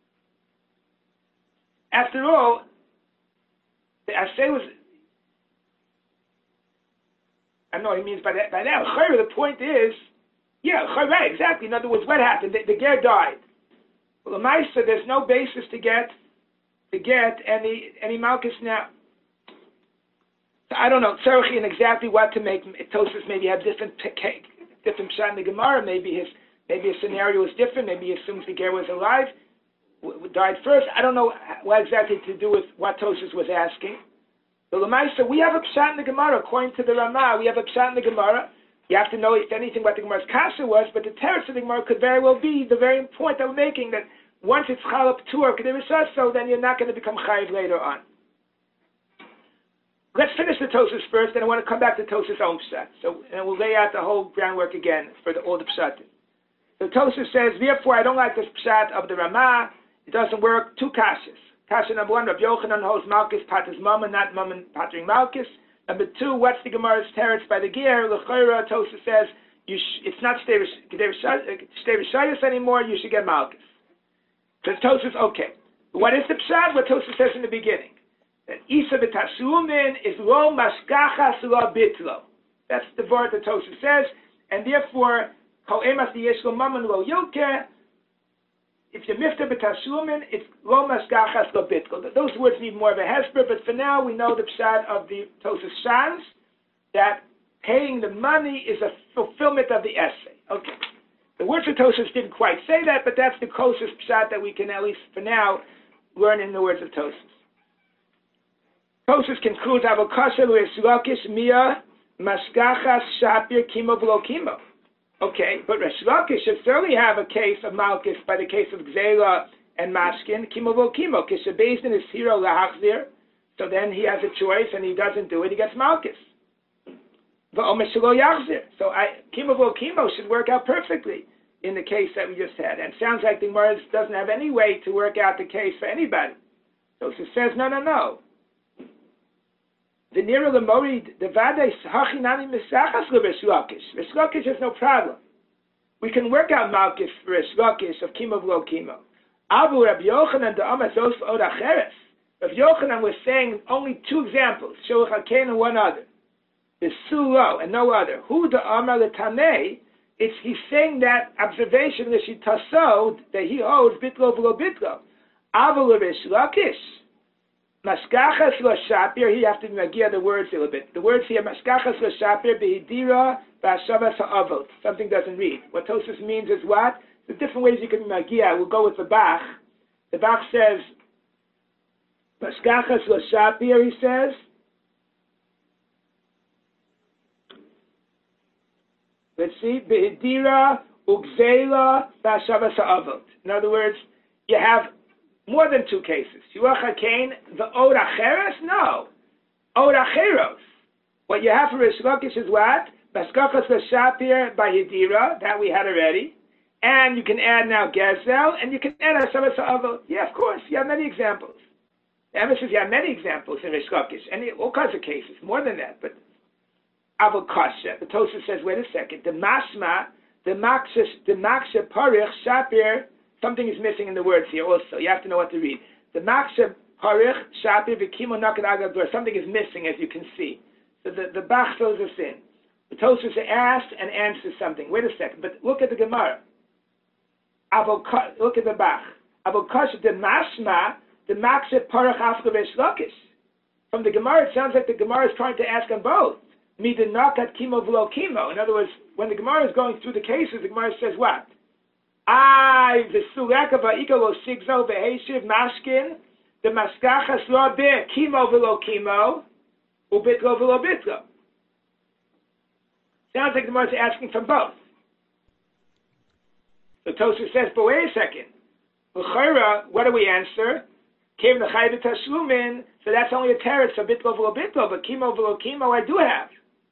After all, the aseh was, I don't know what he means by that. The point is, right, exactly. In other words, what happened? The ger died. Well, the Maisa, there's no basis to get any malchus now. So I don't know, Tzarech and exactly what to make. Tosfos maybe have different pshat in the Gemara. Maybe his scenario is different. Maybe he assumes the ger was alive, died first. I don't know what exactly to do with what Tosfos was asking. So Lamaisa, we have a pshat in the Gemara. According to the Ramah, we have a pshat in the Gemara. You have to know, if anything, what the Gemara's kasha was, but the teretz of the Gemara could very well be the very point that we're making, that once it's chalap tur, so then you're not going to become chayiv later on. Let's finish the Tosfos first, and I want to come back to Tosfos' own pshat. So, and we'll lay out the whole groundwork again for all the pshatim. So Tosfos says, therefore, I don't like this pshat of the Ramah. It doesn't work. Two kashas. Kasha number one, Rabbi Yochanan holds malchus patas mama, not mama patering malchus. Number two, what's the Gemara's teretz by the ger? L'chayra, Tosfos says, it's not shtei rishayos anymore. You should get malchus. Says Tosfos, okay. What is the pshat? What Tosfos says in the beginning. That Isa b'tasumin is lo maskachas lo bitlo. That's the word that Tosfos says, and therefore kol emas diyeshlo mammon lo yoker. If you mifta b'tasumin, it's lo maskachas lo bitlo. Those words need more of a hesper, but for now we know the pshat of the Tosfos Shans that paying the money is a fulfillment of the essay. Okay. The words of Tosfos didn't quite say that, but that's the closest pshat that we can, at least for now, learn in the words of Tosfos. Tosfos concludes, Avokasha Resh Mia Maskachas Shapir Kimo V'lo Kimo. Okay, but Resh Lakish should certainly have a case of Malchus by the case of Gzela and Mashkin, Kimo V'lo Kimo. Kishabezin is hero lahachzir, so then he has a choice and he doesn't do it, he gets Malchus. V'omer shelo yachzir. So Kimo V'lo Kimo should work out perfectly in the case that we just had. And it sounds like the Gemara doesn't have any way to work out the case for anybody. So it says, no. The nearer the morid, the vade hachinani misachas leResh Lakish. Resh Lakish has no problem. We can work out Malchus for Resh Lakish of Kimo V'lo Kimo. Abu Rabbi Yochanan the Amar Zos Od Acheres. Rabbi Yochanan was saying only two examples, Sholach Hakein and one other. The Sulo and no other. Who the Amar L'Tanei? He's saying that observation that she taso that he holds bitlo v'lo bitlo. Abu Resh Lakish. Maskachas lo shapir, you have to magia the words a little bit. The words here, maskachas lo shapir behidira b'ashavas ha'avot. Something doesn't read. What Tosfos means is what? There's different ways you can magia. We'll go with the Bach. The Bach says, maskachas lo shapir, he says, let's see, behidira ugzela b'ashavas ha'avot. In other words, you have more than two cases. Shuach HaKain, the Od Acheres? No. Od Acheros. What you have for Resh Lakish is what? Maskachas L'Shapir by Yedira, that we had already. And you can add now Gezel, and you can add Asavas Ha'avot. Yeah, of course, you have many examples. The emphasis, you have many examples in Resh Lakish, and all kinds of cases, more than that. But Avokasha, the Tosfos says, wait a second, the Mashma, the Maksha Parich Shapir, something is missing in the words here also. You have to know what to read. The Maksha Parich Shapir V'Kimo Nakan Agagor. Something is missing, as you can see. So the Bach fills us in. The Tosfos asked and answers something. Wait a second, but look at the Gemara. Look at the Bach. Avokasha the Mashma, the Maksha Parich After Resh Lakish. From the Gemara, it sounds like the Gemara is trying to ask on both. Mida Nakat Kimo V'lo Kimo. In other words, when the Gemara is going through the cases, the Gemara says what? The Suleka Va'ikalo Sigzo Beheshiv Mashkin, the Maskachas Lo Be Kimo V'lo Kimo, Ubitlo V'lo Bitlo. Sounds like the Gemara is asking from both. The Tosfos says, but wait a second. L'chayra, what do we answer? Came the Chayv Tashlumin, so that's only a teretz of Bitlo V'lo Bitlo, but Kimo V'lo Kimo I do have.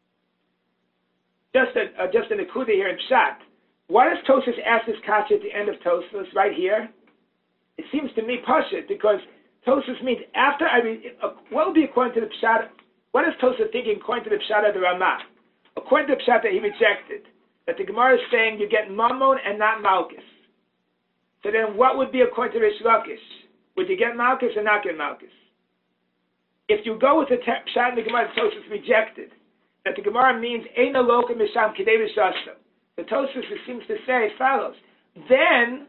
Just an akuda here in Pshat. Why does Tosfos ask this kasha at the end of Tosfos, right here? It seems to me pashut, because Tosfos means after I read, what will be according to the Pshat? What is Tosfos thinking according to the Pshat of the Ramah? According to the Pshat that he rejected, that the Gemara is saying you get Mammon and not Malchus. So then what would be according to Resh Lakish? Would you get Malchus or not get Malchus? If you go with the Pshat in the Gemara that Tosfos rejected, that the Gemara means Eina Loka Misham Kedei V'Shasa. The Tosfos seems to say as follows. Then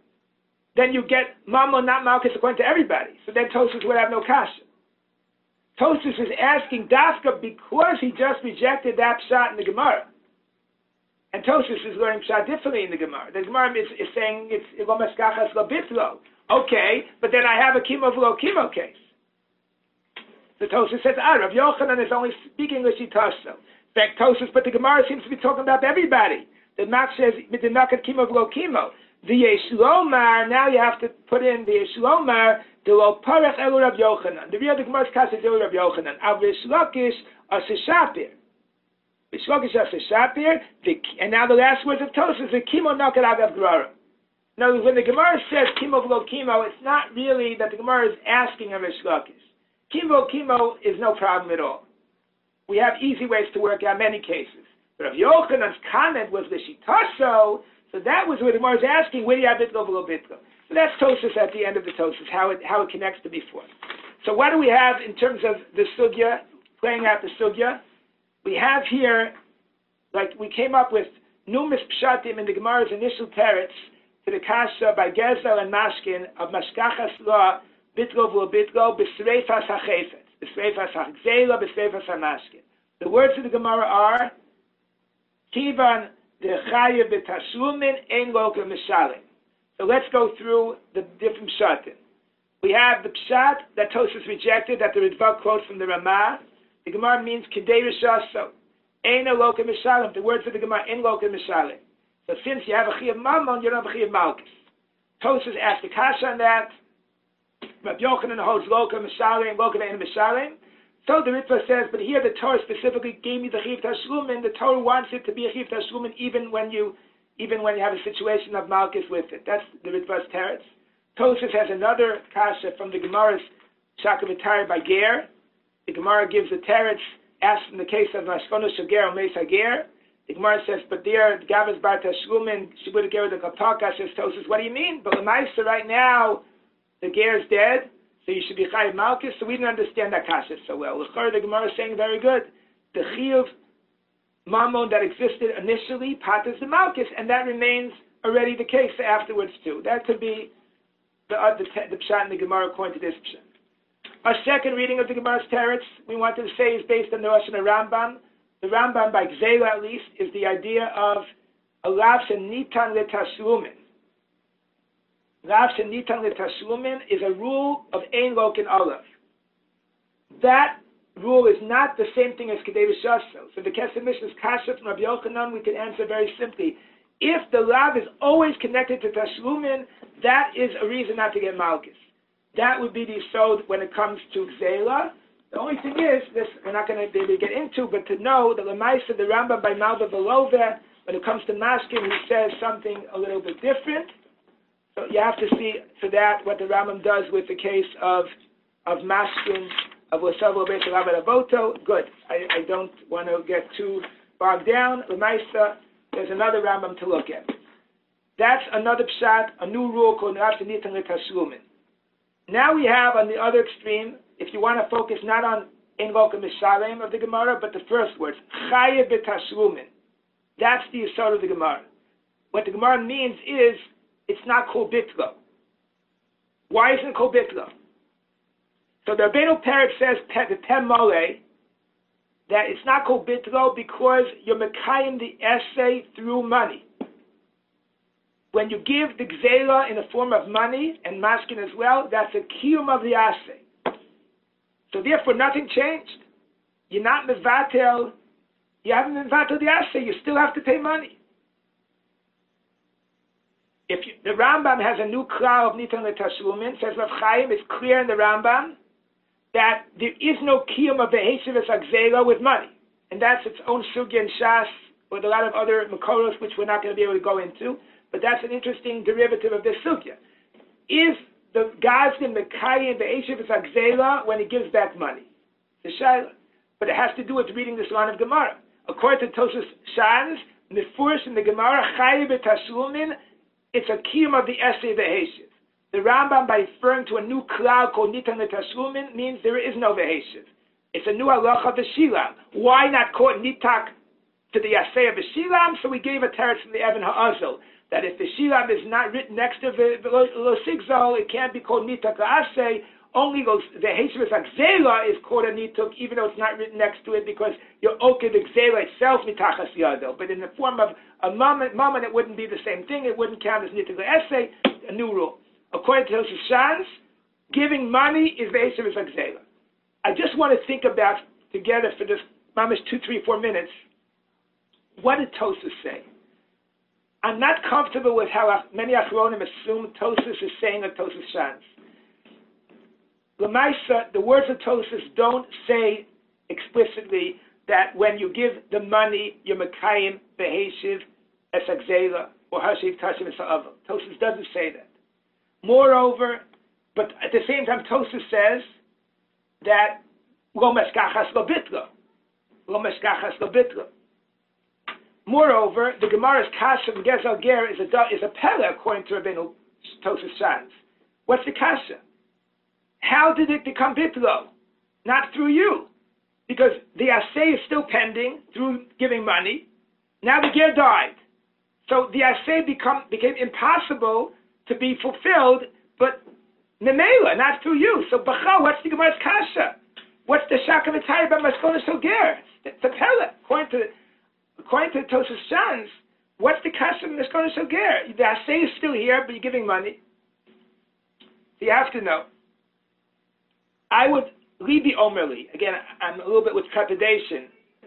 you get Mammon, not Malchus, according to everybody. So then Tosfos would have no kasha. Tosfos is asking Dafka because he just rejected that pshat in the Gemara. And Tosfos is learning pshat differently in the Gemara. The Gemara is saying it's lo maskachas lo bitlo. Okay, but then I have a kimo v'lo kimo case. The Tosfos says, Rav Yochanan is only speaking l'shitaso. In fact, Tosfos, but the Gemara seems to be talking about everybody. The Mak says, "Midinakat kimo v'lo kimo." The Yesh Lomar, now you have to put in the Yesh Lomar, the Lo Parach Elu Rav Yochanan. The real the Gemara's case is Elu Rav Yochanan. Av Rish Lakish Asishapir. Rish Lakish Asishapir. And now the last words of Tosfos is Kimo Nakat Agav Grara. Now, when the Gemara says Kimo v'lo kimo, it's not really that the Gemara is asking of Rish Lakish. Kimo kimo is no problem at all. We have easy ways to work out many cases. But Rav Yochanan's comment was l'shitaso, so that was what the Gemara is asking, where do you have bitlo v'lo bitlo? So that's Tosfos at the end of the Tosfos, how it connects to before. So what do we have in terms of the sugya, playing out the sugya? We have here, like we came up with numerous pshatim in the Gemara's initial teretz to the kasha by Gezel and Mashkin of mashkachas law, bitlo v'lo bitlo, b'sreifas ha'chefetz, b'sreifas ha'gzela, b'sreifas ha'mashkin. The words of the Gemara are, Kivan dechayev b'tashlumin ein loka mishalim. So let's go through the different pshatim. We have the pshat that Tosfos rejected, that the Ritva quotes from the Ramah. The Gemara means kidei rishaso, ein loka mishalim. The words of the Gemara, ein loka mishalim. So since you have a chiyuv mammon, you don't have a chiyuv malchus. Tosfos asked the kasha on that. Rabbi Yochanan holds loka mishalim, loka ein mishalim. So the Ritva says, but here the Torah specifically gave me the chiyuv tashlumin. The Torah wants it to be a chiyuv tashlumin even when you have a situation of malchus with it. That's the Ritva's teretz. Tosfos has another kasha from the Gemara's Shakavatari by Ger. The Gemara gives a teretz, asks in the case of Mashkono Shager or Mesa Ger. The Gemara says, but there, Gavas Bar Tashlumin, Shibud Ger the Kapaka, says Tosfos, what do you mean? But Lamaisa right now, the Ger is dead, so you should be Chayiv Malchus, so we didn't understand that kasha so well. The Gemara is saying very good. The Chiyuv Mammon that existed initially, Patas the Malchus, and that remains already the case afterwards too. That could be the pshat in the Gemara according to this pshat. Our second reading of the Gemara's teretz, we wanted to say, is based on the Rosh and the Rambam. The Rambam, by Gzela at least, is the idea of a lav shenitan letashlumin. Lav shenitan letashlumin is a rule of ein lokin olav. That rule is not the same thing as Kedei Rishaso. So the Kesef Mishnah's kasha from Rabbi Yochanan, we can answer very simply. If the lav is always connected to Tashlumin, that is a reason not to get Malchus. That would be the yisod when it comes to Gzela. The only thing is, this we're not going to be able to get into, but to know that Lamaisa, the Rambam by Malva Velove, when it comes to Mashkin, he says something a little bit different. So you have to see for that what the Rambam does with the case of Mashkin, of Lasavo Beit Avoto. Good. I don't want to get too bogged down. Lamaisa, there's another Rambam to look at. That's another pshat, a new rule called Rav Shenitan L'Tashlumin. Now we have on the other extreme, if you want to focus not on Ein Loka Mishalem of the Gemara, but the first words, Chayev B'Tashlumin. That's the yisod of the Gemara. What the Gemara means is, it's not called Bitlo. Why isn't it called Bitlo? So the Rabbeinu Peretz says, the Tem Mole, that it's not called Bitlo because you're Mekayim the essay through money. When you give the Gzela in the form of money, and Mashkin as well, that's a Kiyum of the assay. So therefore nothing changed. You're not Mevatel, you haven't Mevatel the assay, you still have to pay money. The Rambam has a new klal of Nitan L'Tashlumin, says Rav Chaim, it's clear in the Rambam that there is no Kiyum of the Heshivas Gzela with money. And that's its own sugya and shas, with a lot of other makoros, which we're not going to be able to go into. But that's an interesting derivative of this sugya. Is the Gazin Mekayim Be'eshiv Gzela when he gives back money? The Shaila. But it has to do with reading this line of Gemara. According to Tosfos Shans, Mefurish in the Gemara, Chayev B'Tashlumin, it's a kiyum of the essay Ve'eshiv. The Rambam, by referring to a new klal called Nitan L'Tashlumin, means there is no Ve'eshiv. It's a new halacha V'Shilam. Why not call it Nitak to the essay of V'Shilam? So we gave a teretz from the Evan Ha'azal, that if the Shilam is not written next to the Lo Sigzal, it can't be called Nitak Asay. only goes, the Heshev Gzela is called a nituk, even though it's not written next to it, because you're okay the Gzela itself mitachas yado. But in the form of a moment, it wouldn't be the same thing. It wouldn't count as nituk essay. A new rule. According to Tosfos Shas, giving money is the Heshev Gzela. I just want to think about together for this mamish 2, 3, 4 minutes. What did Tosfos say? I'm not comfortable with how many Achronim assume Tosfos is saying a Tosfos Shas. L'maisa, the words of Tosfos don't say explicitly that when you give the money, you're mekayim beheshiv es hagzela or hashiv tashim es ha'avel. Tosfos doesn't say that. Moreover, but at the same time, Tosfos says that lo meskachas lo bitlo. Lo meskachas lo bitlo. Moreover, the Gemara's kasha from Gezel Ger is a pella according to Rabbeinu Tosfos Shas. What's the kasha? How did it become bitlo? Not through you. Because the assay is still pending through giving money. Now the ger died. So the assay became impossible to be fulfilled, but memela, not through you. So b'chal, what's the Gemara's kasha? What's the shaka v'tayir b'maskona so ger? It's a pellet. According to Tosfos Shas, what's the kasha b'maskona so ger? The assay is still here, but you're giving money. So you have to know. I would Libi Omerli. Again, I'm a little bit with trepidation.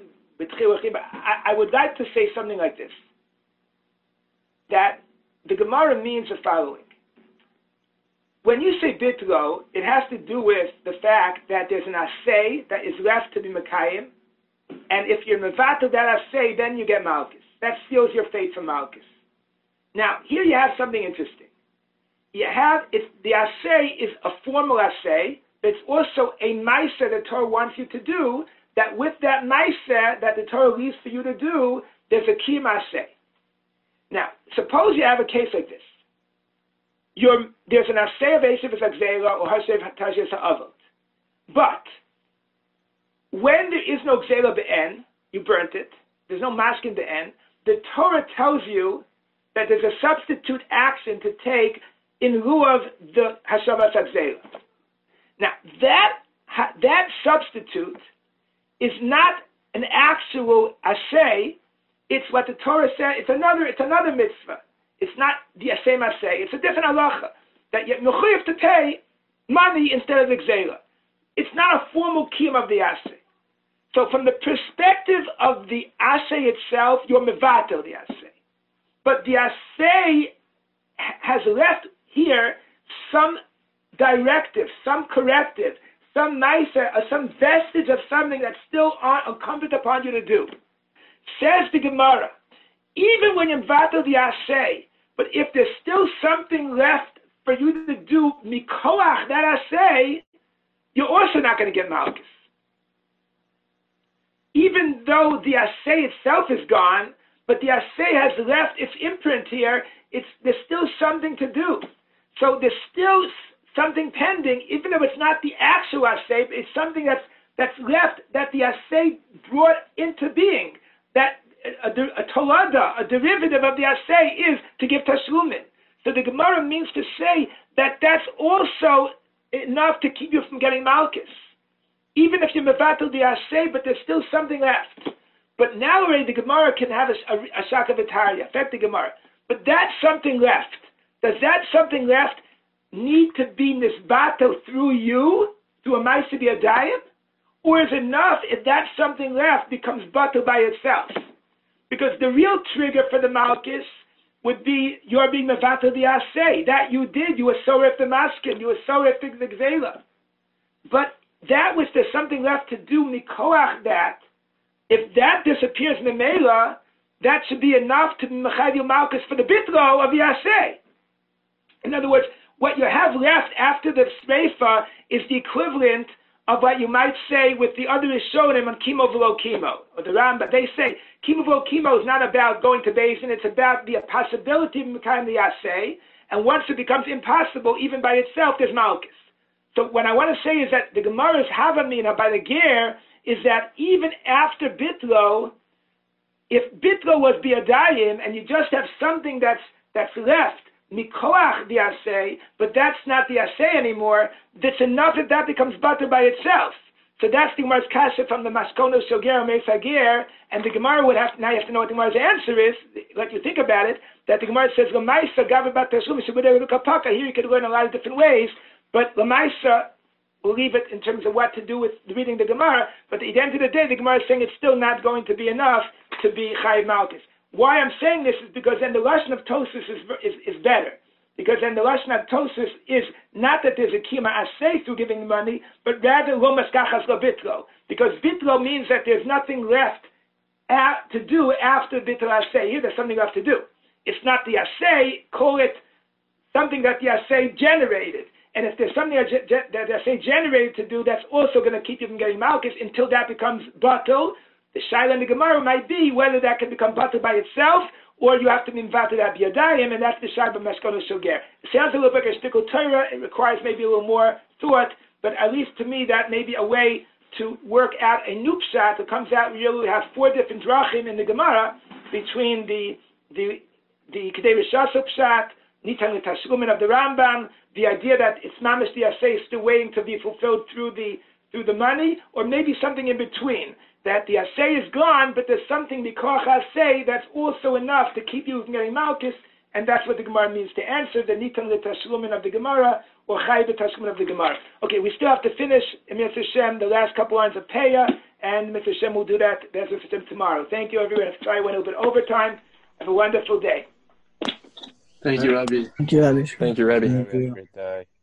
I would like to say something like this. That the Gemara means the following. When you say bitlo, it has to do with the fact that there's an assay that is left to be mekayim, and if you're mevatel that assay, then you get malchus. That seals your fate from malchus. Now, here you have something interesting. The assay is a formal assay, but it's also a ma'aser the Torah wants you to do, that with that ma'aser that the Torah leaves for you to do, there's a kiyum assay. Now, suppose you have a case like this. There's an assay of Heshev Gzela or Hashev Tashis Ha'avot. But when there is no Gzela be'en, you burnt it, there's no maskin be'en, the Torah tells you that there's a substitute action to take in lieu of the Hashavat Gzela. Now, that substitute is not an actual assay. It's what the Torah said. It's another mitzvah. It's not the same assay. It's a different halacha that you're mechuyev to pay money instead of the gzela. It's not a formal kiyum of the assay. So, from the perspective of the assay itself, you're mevatel the assay. But the assay has left here some directive, some corrective, some nicer, some vestige of something that's still incumbent upon you to do. Says the Gemara, even when you vatal the assay, but if there's still something left for you to do mikoach that assay, you're also not going to get malchus. Even though the assay itself is gone, but the assay has left its imprint here, there's still something to do. So there's still something pending, even though it's not the actual assay, it's something that's left that the assay brought into being. That a tolada, a derivative of the assay, is to give tashlumin. So the Gemara means to say that that's also enough to keep you from getting malchus. Even if you mevatel the assay, but there's still something left. But now already the Gemara can have a shaka v'tarya, affect the Gemara. But that's something left. Does that something left need to be nisbatel through you, through a ma'aser b'yadayim? Or is it enough if that something left becomes batel by itself? Because the real trigger for the malchus would be your being mevatel the assay. That you did, you were soref the maskin, you were soref the gzela. But that which there's something left to do mikoach that, if that disappears memela, that should be enough to be mechayil malchus for the bitlo of the assay. In other words, what you have left after the sreifa is the equivalent of what you might say with the other Rishonim on chemo v'lo chemo, or the Rambam. They say chemo v'lo chemo is not about going to Beis Din, it's about the possibility of mekayim the assay, and once it becomes impossible, even by itself, there's malchus. So what I want to say is that the Gemara's Havamina by the Ger is that even after bitlo, if bitlo was biadayim and you just have something that's left, mikoach the asay, but that's not the asay anymore. That's enough that becomes butter by itself. So that's the Gemara's kasha from the Maskono Soger Meisagir, and the Gemara would have now you have to know what the Gemara's answer is. Let you think about it. That the Gemara says Lamaisa Gavibat Tashum Shubudekapaka. Here you could learn a lot of different ways, but Lamaisa we'll leave it in terms of what to do with reading the Gemara. But at the end of the day, the Gemara is saying it's still not going to be enough to be Chayiv Malkus. Why I'm saying this is because then the lashon of Tosus is better. Because then the lashon of Tosus is not that there's a kima asay through giving the money, but rather lo maskachas lo bitlo. Because bitlo means that there's nothing left to do after bitlo asay. Here there's something left to do. It's not the asay, call it something that the asay generated. And if there's something that the asay generated to do, that's also going to keep you from getting malchus until that becomes batel. The shaila and the Gemara might be whether that can become batel by itself, or you have to be invited at Biyadayim, and that's the Shai B'Maskono Soger. It sounds a little bit like a shtickle Torah. It requires maybe a little more thought, but at least to me that may be a way to work out a new pshat that comes out. We really have 4 different drachim in the Gemara between the Kedei Rishasa pshat, Nitan L'Tashlumin of the Rambam, the idea that it's mamish the asay is still waiting to be fulfilled through the money, or maybe something in between. That the asay is gone, but there's something mikoach asay that's also enough to keep you from getting malchus, and that's what the Gemara means to answer the nitan l'tashlumin of the Gemara or chay b'tashlumin of the Gemara. Okay, we still have to finish in Mitzvah Shem the last couple lines of Peah, and Mitzvah Shem will do that Mitzvah Shem tomorrow. Thank you, everyone. Sorry I went a little bit overtime. Have a wonderful day. Thank you, Rabbi. Thank you, Rabbi. Thank you, Rabbi. Have a great day.